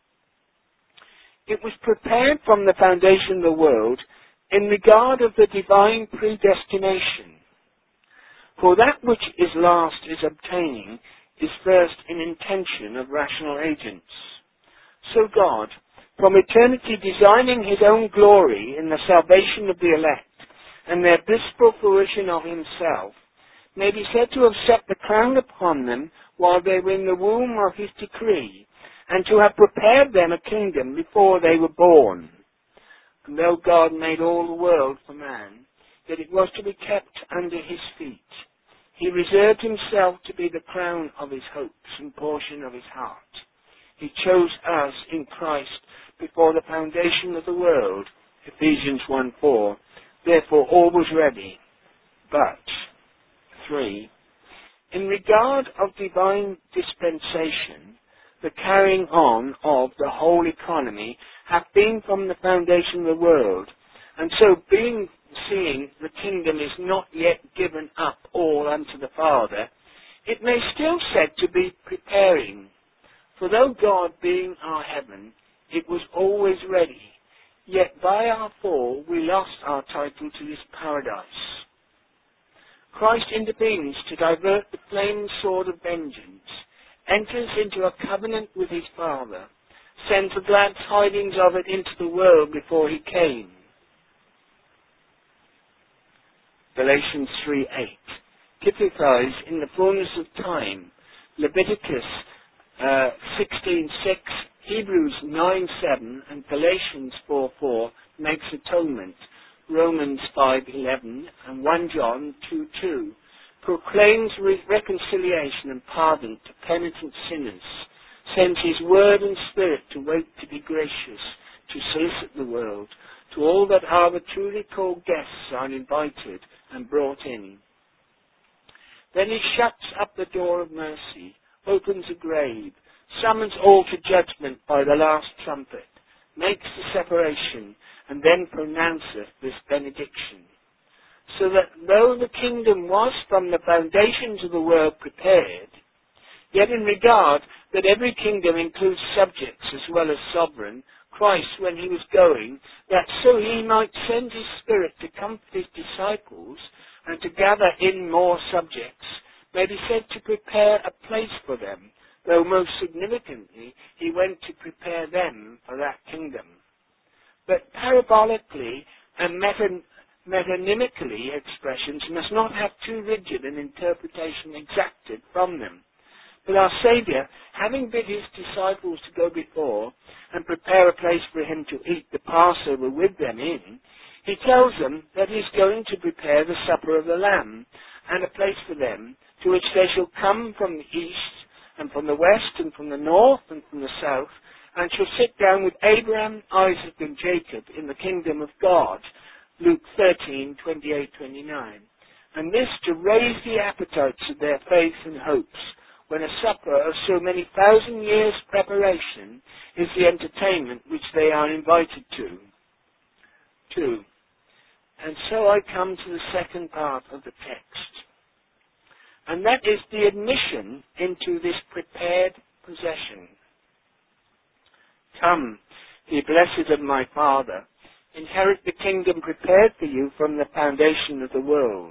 Speaker 1: It was prepared from the foundation of the world in regard of the divine predestination. For that which is last is obtaining is first an intention of rational agents. So God, from eternity designing his own glory in the salvation of the elect and their blissful fruition of himself, may be said to have set the crown upon them while they were in the womb of his decree, and to have prepared them a kingdom before they were born. And though God made all the world for man, yet it was to be kept under his feet. He reserved himself to be the crown of his hopes and portion of his heart. He chose us in Christ before the foundation of the world, Ephesians 1:4. Therefore all was ready. But, 3. In regard of divine dispensation, the carrying on of the whole economy hath been from the foundation of the world, and so seeing the kingdom is not yet given up all unto the Father, it may still said to be preparing. For though God being our heaven, it was always ready, yet by our fall we lost our title to this paradise. Christ intervenes to divert the flaming sword of vengeance, enters into a covenant with his Father, sends the glad tidings of it into the world before he came. Galatians 3:8 typifies in the fullness of time. Leviticus 16:6, Hebrews 9:7, and Galatians 4:4 makes atonement. Romans 5:11 and 1 John 2:2 proclaims reconciliation and pardon to penitent sinners, sends his word and spirit to wait to be gracious, to solicit the world. To all that are the truly called guests are invited and brought in. Then he shuts up the door of mercy, opens a grave, summons all to judgment by the last trumpet, makes the separation, and then pronounceth this benediction. So that though the kingdom was from the foundations of the world prepared, yet in regard that every kingdom includes subjects as well as sovereign, Christ, when he was going, that so he might send his Spirit to comfort his disciples and to gather in more subjects, may be said to prepare a place for them, though most significantly he went to prepare them for that kingdom. But parabolically and metonymically expressions must not have too rigid an interpretation exacted from them. But our Saviour, having bid his disciples to go before and prepare a place for him to eat the Passover with them in, he tells them that he is going to prepare the supper of the Lamb and a place for them, to which they shall come from the east and from the west and from the north and from the south, and shall sit down with Abraham, Isaac and Jacob in the kingdom of God. Luke 13:28-29. And this to raise the appetites of their faith and hopes, when a supper of so many thousand years' preparation is the entertainment which they are invited to. 2. And so I come to the second part of the text, and that is the admission into this prepared possession. Come, ye blessed of my Father, inherit the kingdom prepared for you from the foundation of the world.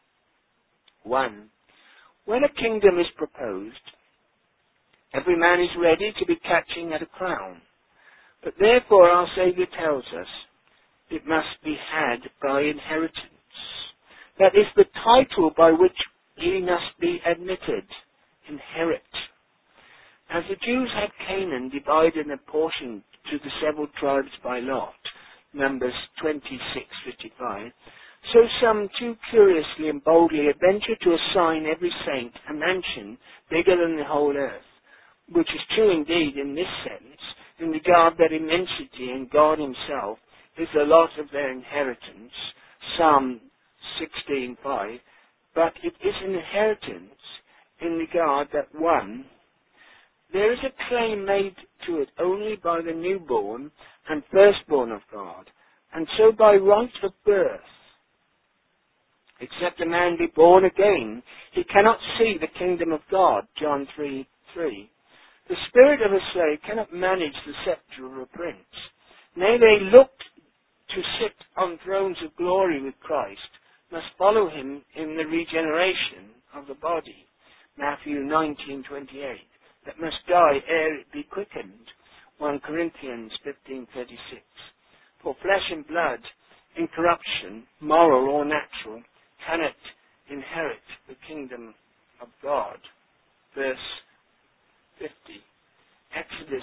Speaker 1: 1. When a kingdom is proposed, every man is ready to be catching at a crown. But therefore our Saviour tells us it must be had by inheritance. That is the title by which he must be admitted. Inherit. As the Jews had Canaan divided and apportioned to the several tribes by lot, Numbers 26:55, so some too curiously and boldly adventure to assign every saint a mansion bigger than the whole earth, which is true indeed in this sense, in regard that immensity in God himself is the lot of their inheritance, Psalm 16:5, but it is an inheritance in regard that 1, there is a claim made to it only by the newborn and firstborn of God, and so by right of birth. Except a man be born again, he cannot see the kingdom of God, John 3:3. The spirit of a slave cannot manage the scepter of a prince. Nay, they look to sit on thrones of glory with Christ, must follow him in the regeneration of the body. Matthew 19:28, that must die ere it be quickened. 1 Corinthians 15:36. For flesh and blood, incorruption, moral or natural, cannot inherit the kingdom of God. Verse 50. Exodus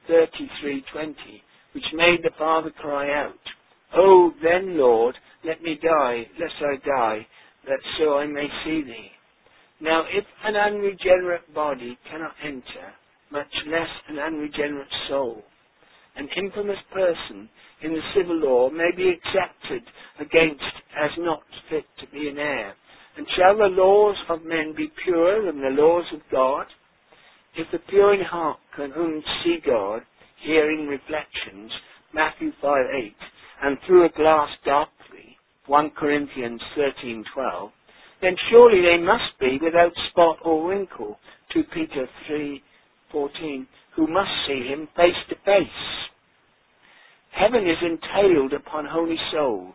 Speaker 1: 33:20, which made the father cry out, "Oh, then, Lord, let me die, lest I die, that so I may see thee." Now, if an unregenerate body cannot enter, much less an unregenerate soul, an infamous person in the civil law may be accepted against as not fit to be an heir. And shall the laws of men be purer than the laws of God? If the pure in heart can only see God, hearing reflections, Matthew 5:8, and through a glass darkly, 1 Corinthians 13:12, then surely they must be without spot or wrinkle, 2 Peter 3:14, who must see him face to face. Heaven is entailed upon holy souls.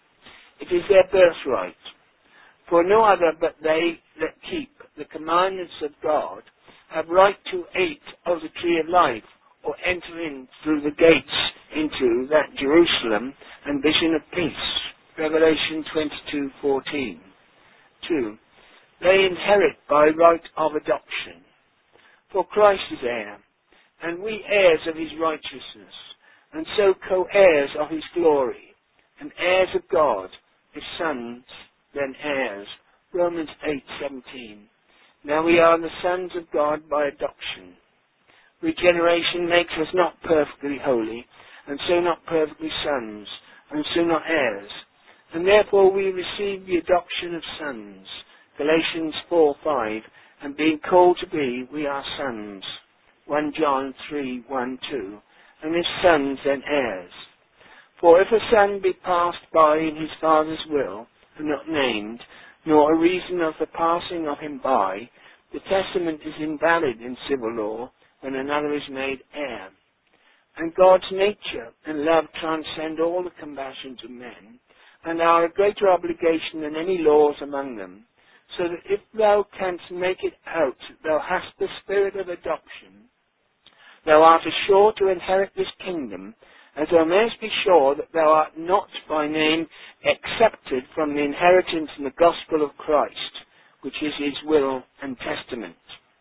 Speaker 1: It is their birthright. For no other but they that keep the commandments of God have right to eat of the tree of life, or enter in through the gates into that Jerusalem and vision of peace. Revelation 22:14. 2. They inherit by right of adoption. For Christ is heir, and we heirs of his righteousness, and so co-heirs of his glory, and heirs of God, his sons, then heirs. Romans 8:17. Now we are the sons of God by adoption. Regeneration makes us not perfectly holy, and so not perfectly sons, and so not heirs. And therefore we receive the adoption of sons. Galatians 4:5, and being called to be, we are sons. 1 John 3:1-2, and if sons, then heirs. For if a son be passed by in his father's will, and not named, nor a reason of the passing of him by, the testament is invalid in civil law when another is made heir. And God's nature and love transcend all the compassions of men, and are a greater obligation than any laws among them, so that if thou canst make it out that thou hast the spirit of adoption, thou art assured to inherit this kingdom, as thou mayest be sure that thou art not by name excepted from the inheritance in the gospel of Christ, which is his will and testament.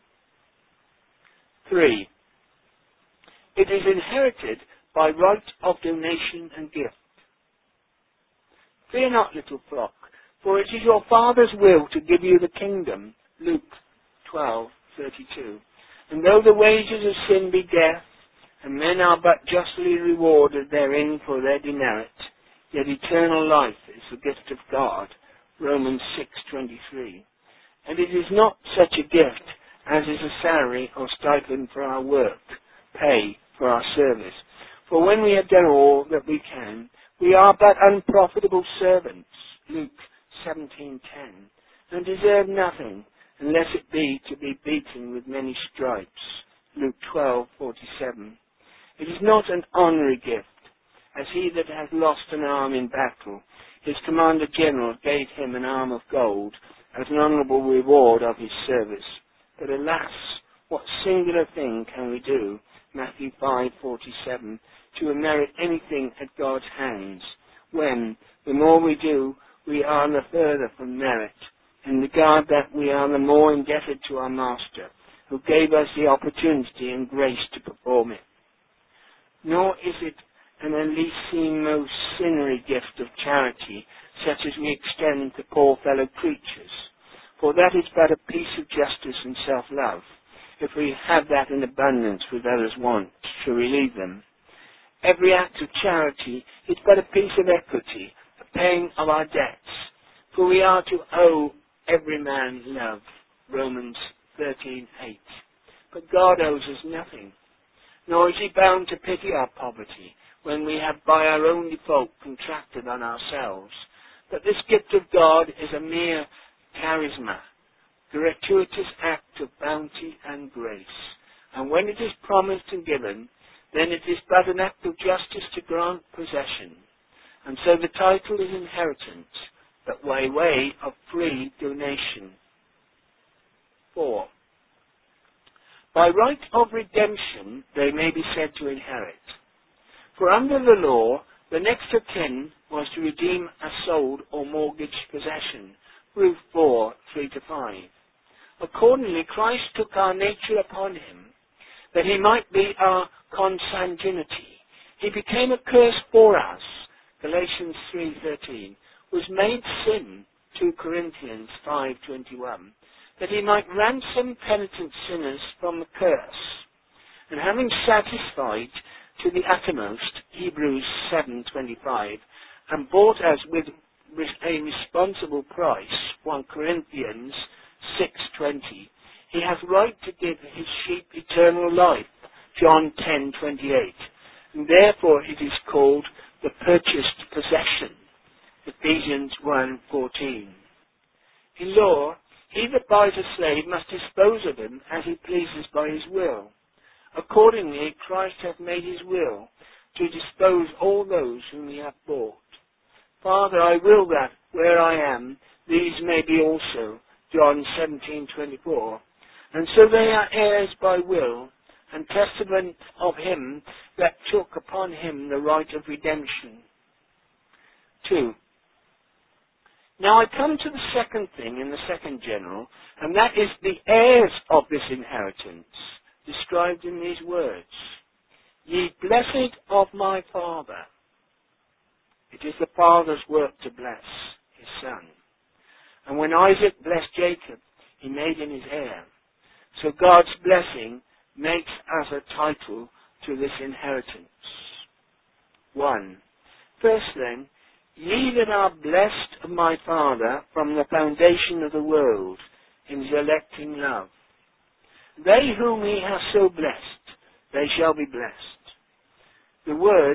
Speaker 1: 3. It is inherited by right of donation and gift. Fear not, little flock, for it is your Father's will to give you the kingdom. Luke 12:32. And though the wages of sin be death, and men are but justly rewarded therein for their demerit, yet eternal life is the gift of God. Romans 6:23. And it is not such a gift as is a salary or stipend for our work, pay for our service. For when we have done all that we can, we are but unprofitable servants, Luke 17:10, and deserve nothing, unless it be to be beaten with many stripes, Luke 12:47. It is not an honorary gift, as he that hath lost an arm in battle, his commander general gave him an arm of gold, as an honourable reward of his service. But alas, what singular thing can we do, Matthew 5:47, to merit anything at God's hands, when, the more we do, we are the further from merit, in regard that we are the more indebted to our Master, who gave us the opportunity and grace to perform it. Nor is it an elissimo sinery gift of charity, such as we extend to poor fellow creatures, for that is but a piece of justice and self-love, if we have that in abundance with others' want, to relieve them. Every act of charity is but a piece of equity, a paying of our debts, for we are to owe every man love, Romans 13:8. But God owes us nothing, nor is he bound to pity our poverty, when we have by our own default contracted on ourselves. But this gift of God is a mere charisma, gratuitous act of bounty and grace. And when it is promised and given, then it is but an act of justice to grant possession. And so the title is inheritance, but by way of free donation. 4. By right of redemption they may be said to inherit. For under the law, the next of kin was to redeem a sold or mortgaged possession. Ruth 4, 3-5. Accordingly, Christ took our nature upon him, that he might be our consanguinity. He became a curse for us. Galatians 3:13. Was made sin. 2 Corinthians 5:21. That he might ransom penitent sinners from the curse. And having satisfied to the uttermost, Hebrews 7:25, and bought us with a responsible price, 1 Corinthians 6:20, he hath right to give his sheep eternal life, John 10:28, and therefore it is called the purchased possession, Ephesians 1:14. In law, he that buys a slave must dispose of him as he pleases by his will. Accordingly, Christ hath made his will to dispose all those whom he hath bought. Father, I will that, where I am, these may be also, John 17:24. And so they are heirs by will, and testament of him that took upon him the right of redemption. 2. Now I come to the second thing in the second general, and that is the heirs of this inheritance, described in these words. Ye blessed of my Father. It is the Father's work to bless his Son. And when Isaac blessed Jacob, he made him his heir. So God's blessing makes us a title to this inheritance. 1. First then, ye that are blessed of my Father from the foundation of the world, in his electing love. They whom he hath so blessed, they shall be blessed. The word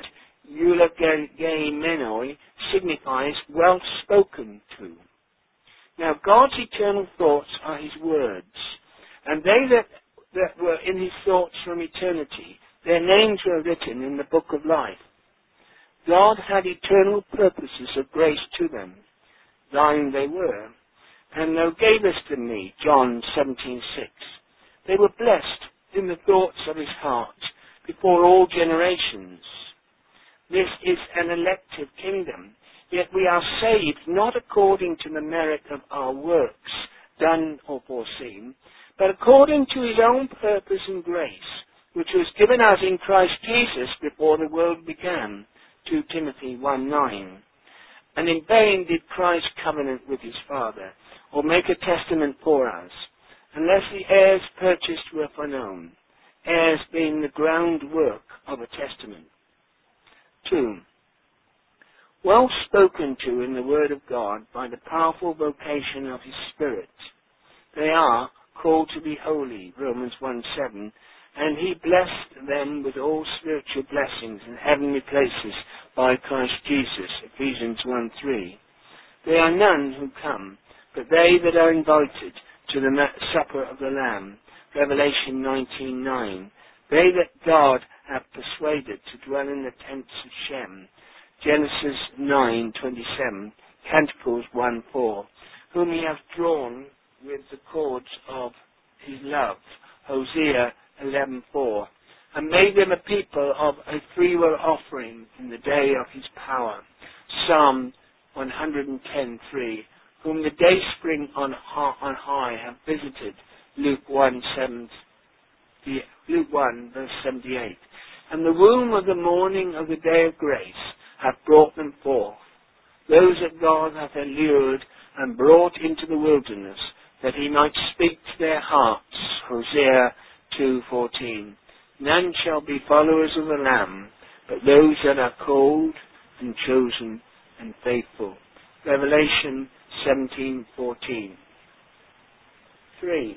Speaker 1: eulogeimenoi signifies well spoken to. Now God's eternal thoughts are his words, and they that were in his thoughts from eternity, their names were written in the book of life. God had eternal purposes of grace to them. Thine they were, and thou gavest them me, John 17:6. They were blessed in the thoughts of his heart before all generations. This is an elective kingdom, yet we are saved not according to the merit of our works, done or foreseen, but according to his own purpose and grace, which was given us in Christ Jesus before the world began, 2 Timothy 1:9. And in vain did Christ covenant with his Father, or make a testament for us, unless the heirs purchased were foreknown, heirs being the groundwork of a testament. 2. Well spoken to in the Word of God by the powerful vocation of his Spirit. They are called to be holy, Romans 1:7, and he blessed them with all spiritual blessings in heavenly places by Christ Jesus, Ephesians 1:3. There are none who come, but they that are invited to the supper of the Lamb, Revelation 19:9. They that God hath persuaded to dwell in the tents of Shem, Genesis 9:27, Canticles 1:4, whom he hath drawn with the cords of his love, Hosea 11:4, and made them a people of a freewill offering in the day of his power, Psalm 110:3, whom the dayspring on high hath visited, Luke 1 verse 78, and the womb of the morning of the day of grace hath brought them forth, those that God hath allured and brought into the wilderness, that he might speak to their hearts, Hosea 2:14. None shall be followers of the Lamb, but those that are called and chosen and faithful. Revelation 17:14. 3.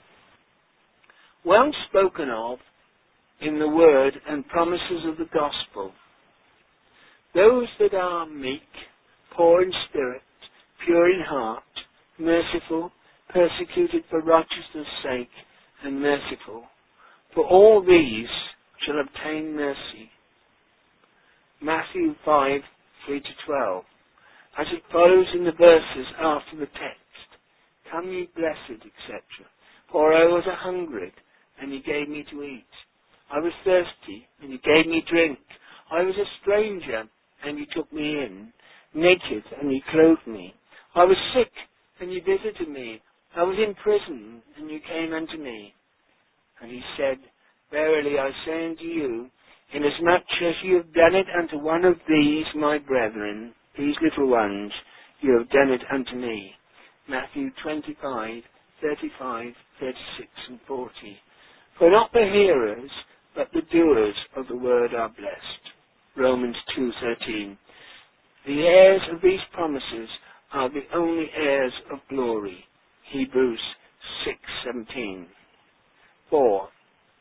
Speaker 1: Well spoken of in the word and promises of the gospel. Those that are meek, poor in spirit, pure in heart, merciful, persecuted for righteousness' sake, and merciful. For all these shall obtain mercy. Matthew 5:3-12. As it follows in the verses after the text. Come ye blessed, etc. For I was a-hungry, and you gave me to eat. I was thirsty, and you gave me drink. I was a stranger, and you took me in. Naked, and you clothed me. I was sick, and you visited me. I was in prison, and you came unto me. And he said, Verily I say unto you, inasmuch as you have done it unto one of these my brethren, these little ones, you have done it unto me. Matthew 25, 35, 36 and 40. For not the hearers, but the doers of the word are blessed. Romans 2:13. The heirs of these promises are the only heirs of glory. Hebrews 6:17. 4.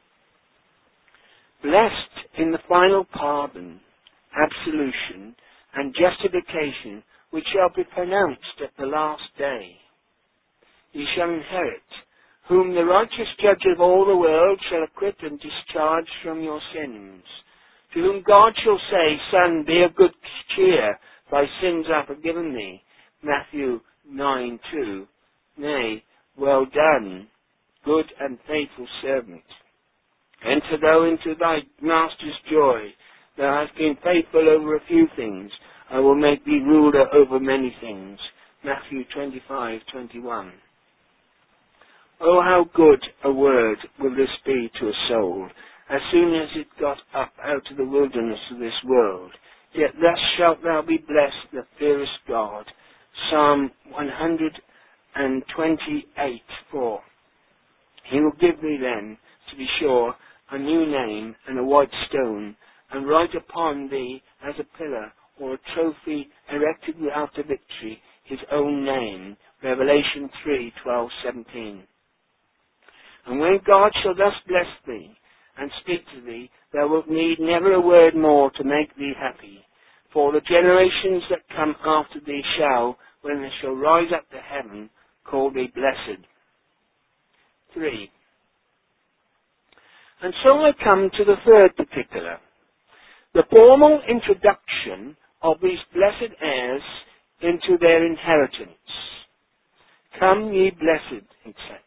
Speaker 1: Blessed in the final pardon, absolution, and justification which shall be pronounced at the last day. Ye shall inherit, whom the righteous judge of all the world shall acquit and discharge from your sins. To whom God shall say, Son, be of good cheer, thy sins are forgiven thee. Matthew 9:2. Nay, well done, good and faithful servant. Enter thou into thy master's joy. Thou hast been faithful over a few things. I will make thee ruler over many things. Matthew 25:21. Oh, how good a word will this be to a soul, as soon as it got up out of the wilderness of this world. Yet thus shalt thou be blessed that fearest God. Psalm 128:4. He will give thee then, to be sure, a new name and a white stone, and write upon thee as a pillar or a trophy erected after victory his own name. Revelation 3:12-17. And when God shall thus bless thee and speak to thee, thou wilt need never a word more to make thee happy. For the generations that come after thee shall, when they shall rise up to heaven, call thee blessed. 3. And so I come to the third particular, the formal introduction of these blessed heirs into their inheritance. Come ye blessed, etc.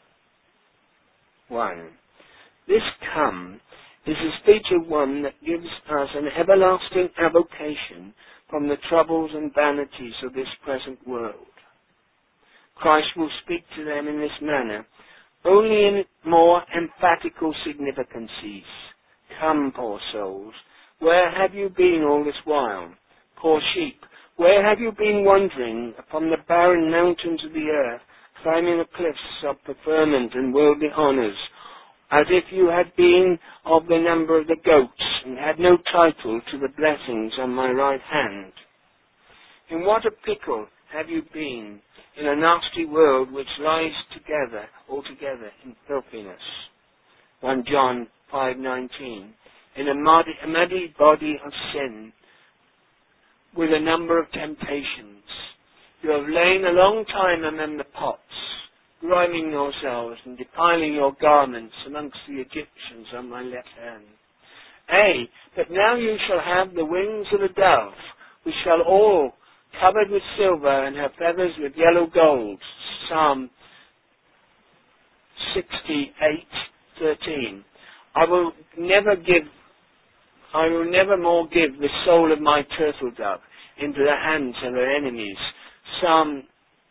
Speaker 1: 1. This come is a speech of one that gives us an everlasting avocation from the troubles and vanities of this present world. Christ will speak to them in this manner, only in more emphatical significances. Come, poor souls, where have you been all this while? Poor sheep, where have you been wandering upon the barren mountains of the earth, climbing the cliffs of preferment and worldly honours, as if you had been of the number of the goats, and had no title to the blessings on my right hand? In what a pickle have you been, in a nasty world which lies altogether in filthiness. 1 John 5:19. In a muddy body of sin, with a number of temptations. You have lain a long time among the pots, griming yourselves and defiling your garments amongst the Egyptians on my left hand. Ay, but now you shall have the wings of a dove, which shall all covered with silver and have feathers with yellow gold. Psalm 68:13. I will never more give the soul of my turtle dove into the hands of her enemies. Psalm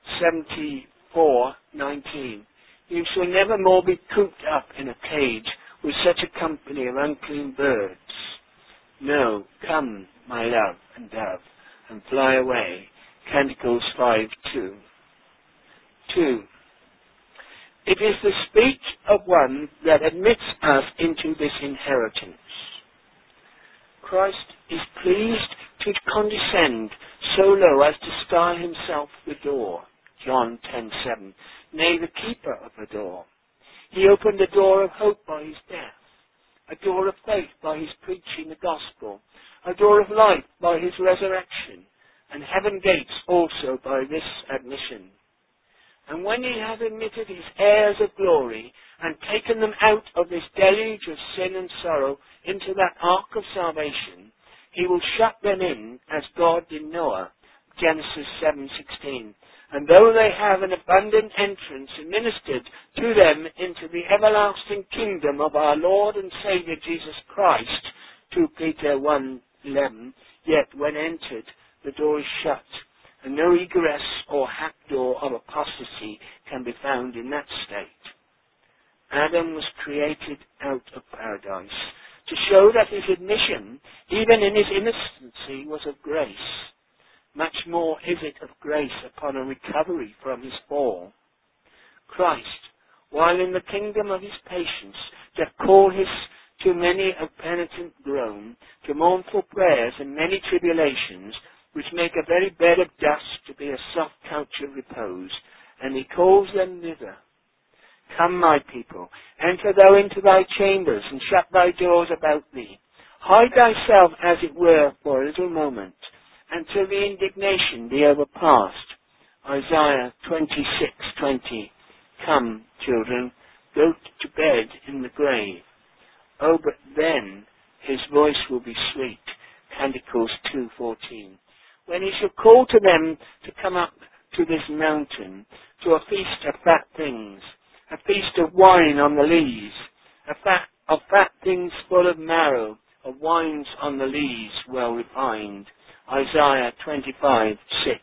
Speaker 1: 74:19. You shall never more be cooped up in a cage with such a company of unclean birds. No, come, my love and dove, and fly away. Canticles 5:2. 2. It is the speech of one that admits us into this inheritance. Christ is pleased to condescend so low as to style himself the door. John 10:7. Nay, the keeper of the door. He opened a door of hope by his death, a door of faith by his preaching the gospel, a door of life by his resurrection, and heaven gates also by this admission. And when he hath admitted his heirs of glory, and taken them out of this deluge of sin and sorrow into that ark of salvation, he will shut them in, as God did Noah, Genesis 7:16. And though they have an abundant entrance administered to them into the everlasting kingdom of our Lord and Saviour Jesus Christ, 2 Peter 1:11, yet when entered, the door is shut, and no egress or hack door of apostasy can be found in that state. Adam was created out of paradise to show that his admission, even in his innocency, was of grace. Much more is it of grace upon a recovery from his fall. Christ, while in the kingdom of his patience, doth call his to many a penitent groan, to mournful prayers and many tribulations, which make a very bed of dust to be a soft couch of repose, and he calls them thither. Come, my people, enter thou into thy chambers, and shut thy doors about thee. Hide thyself, as it were, for a little moment, until the indignation be overpast. Isaiah 26:20. Come, children, go to bed in the grave. Oh, but then his voice will be sweet. Canticles 2:14. When he shall call to them to come up to this mountain, to a feast of fat things, a feast of wine on the lees, of fat things full of marrow, of wines on the lees well refined. Isaiah 25:6.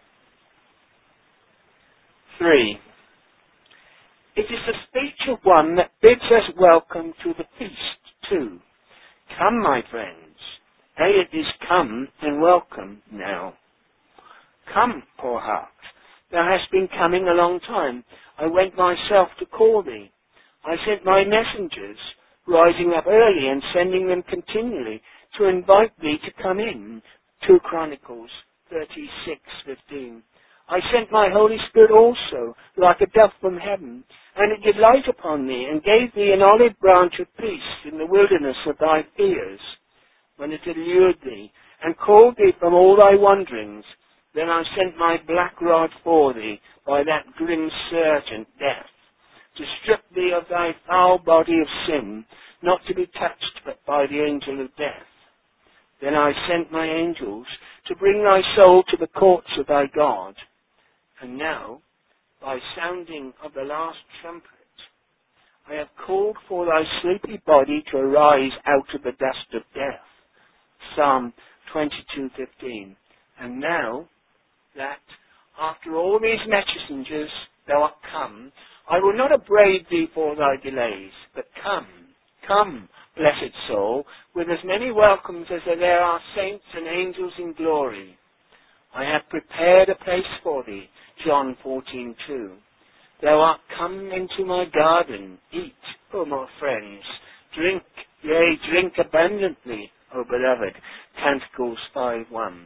Speaker 1: 3. It is the speech of one that bids us welcome to the feast, too. Come, my friends. It is come and welcome now. Come, poor heart. Thou hast been coming a long time. I went myself to call thee. I sent my messengers, rising up early and sending them continually, to invite thee to come in. 2 Chronicles 36:15. I sent my Holy Spirit also, like a dove from heaven, and it did light upon thee, and gave thee an olive branch of peace in the wilderness of thy fears. When it had lured thee, and called thee from all thy wanderings, then I sent my black rod for thee, by that grim sergeant death, to strip thee of thy foul body of sin, not to be touched but by the angel of death. Then I sent my angels to bring thy soul to the courts of thy God. And now, by sounding of the last trumpet, I have called for thy sleepy body to arise out of the dust of death. Psalm 22:15. And now, that, after all these messengers thou art come, I will not upbraid thee for thy delays, but come, blessed soul, with as many welcomes as there are saints and angels in glory. I have prepared a place for thee, John 14:2. Thou art come into my garden. Eat, O my friends. Drink, yea, drink abundantly, O beloved. Canticles 5:1.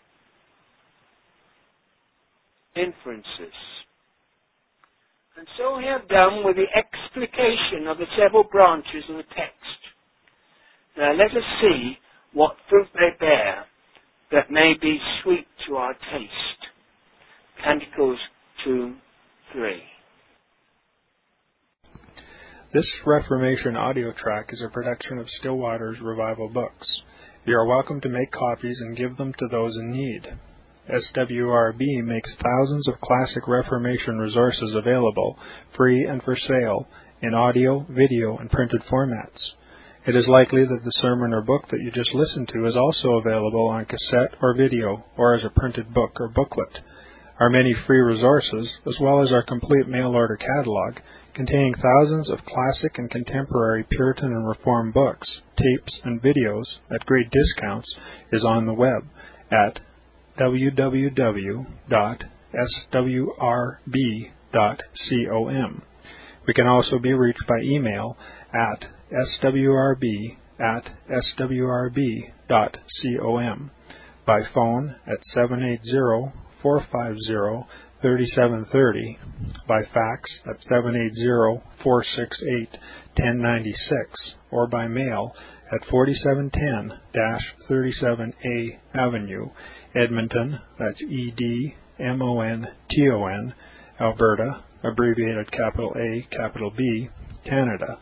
Speaker 1: Inferences. And so we have done with the explication of the several branches of the text. Now let us see what fruit they bear that may be sweet to our taste. Canticles 2:3.
Speaker 2: This Reformation audio track is a production of Still Waters Revival Books. You are welcome to make copies and give them to those in need. SWRB makes thousands of classic Reformation resources available, free and for sale, in audio, video, and printed formats. It is likely that the sermon or book that you just listened to is also available on cassette or video, or as a printed book or booklet. Our many free resources, as well as our complete mail-order catalog, containing thousands of classic and contemporary Puritan and Reformed books, tapes, and videos at great discounts, is on the web at www.swrb.com. We can also be reached by email at swrb@swrb.com, by phone at 780-450-3730, by fax at 780-468-1096, or by mail at 4710-37A Avenue, Edmonton, that's Edmonton, Alberta, abbreviated capital A, capital B, Canada,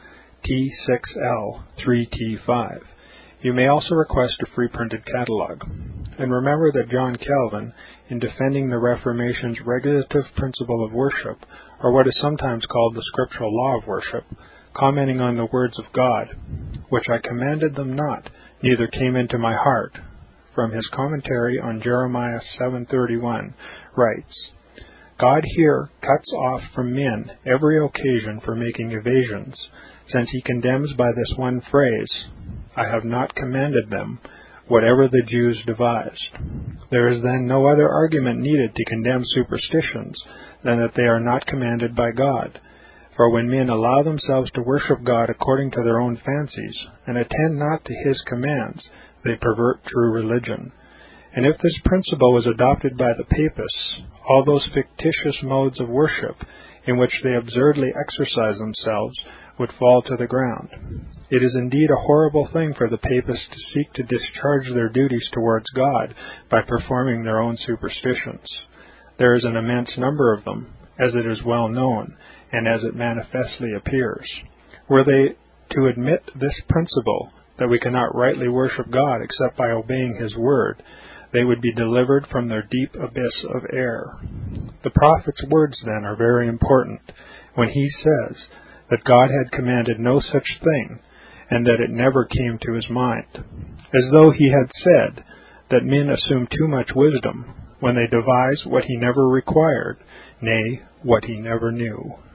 Speaker 2: T6L3T5. You may also request a free printed catalog. And remember that John Calvin, in defending the Reformation's regulative principle of worship, or what is sometimes called the scriptural law of worship, commenting on the words of God, "Which I commanded them not, neither came into my heart," from his commentary on Jeremiah 7:31, writes, "God here cuts off from men every occasion for making evasions, since he condemns by this one phrase, 'I have not commanded them,' whatever the Jews devised. There is then no other argument needed to condemn superstitions than that they are not commanded by God. For when men allow themselves to worship God according to their own fancies, and attend not to his commands, they pervert true religion. And if this principle was adopted by the Papists, all those fictitious modes of worship in which they absurdly exercise themselves would fall to the ground. It is indeed a horrible thing for the Papists to seek to discharge their duties towards God by performing their own superstitions. There is an immense number of them, as it is well known, and as it manifestly appears. Were they to admit this principle, that we cannot rightly worship God except by obeying his word, they would be delivered from their deep abyss of error. The prophet's words, then, are very important, when he says that God had commanded no such thing, and that it never came to his mind, as though he had said that men assume too much wisdom when they devise what he never required, nay, what he never knew.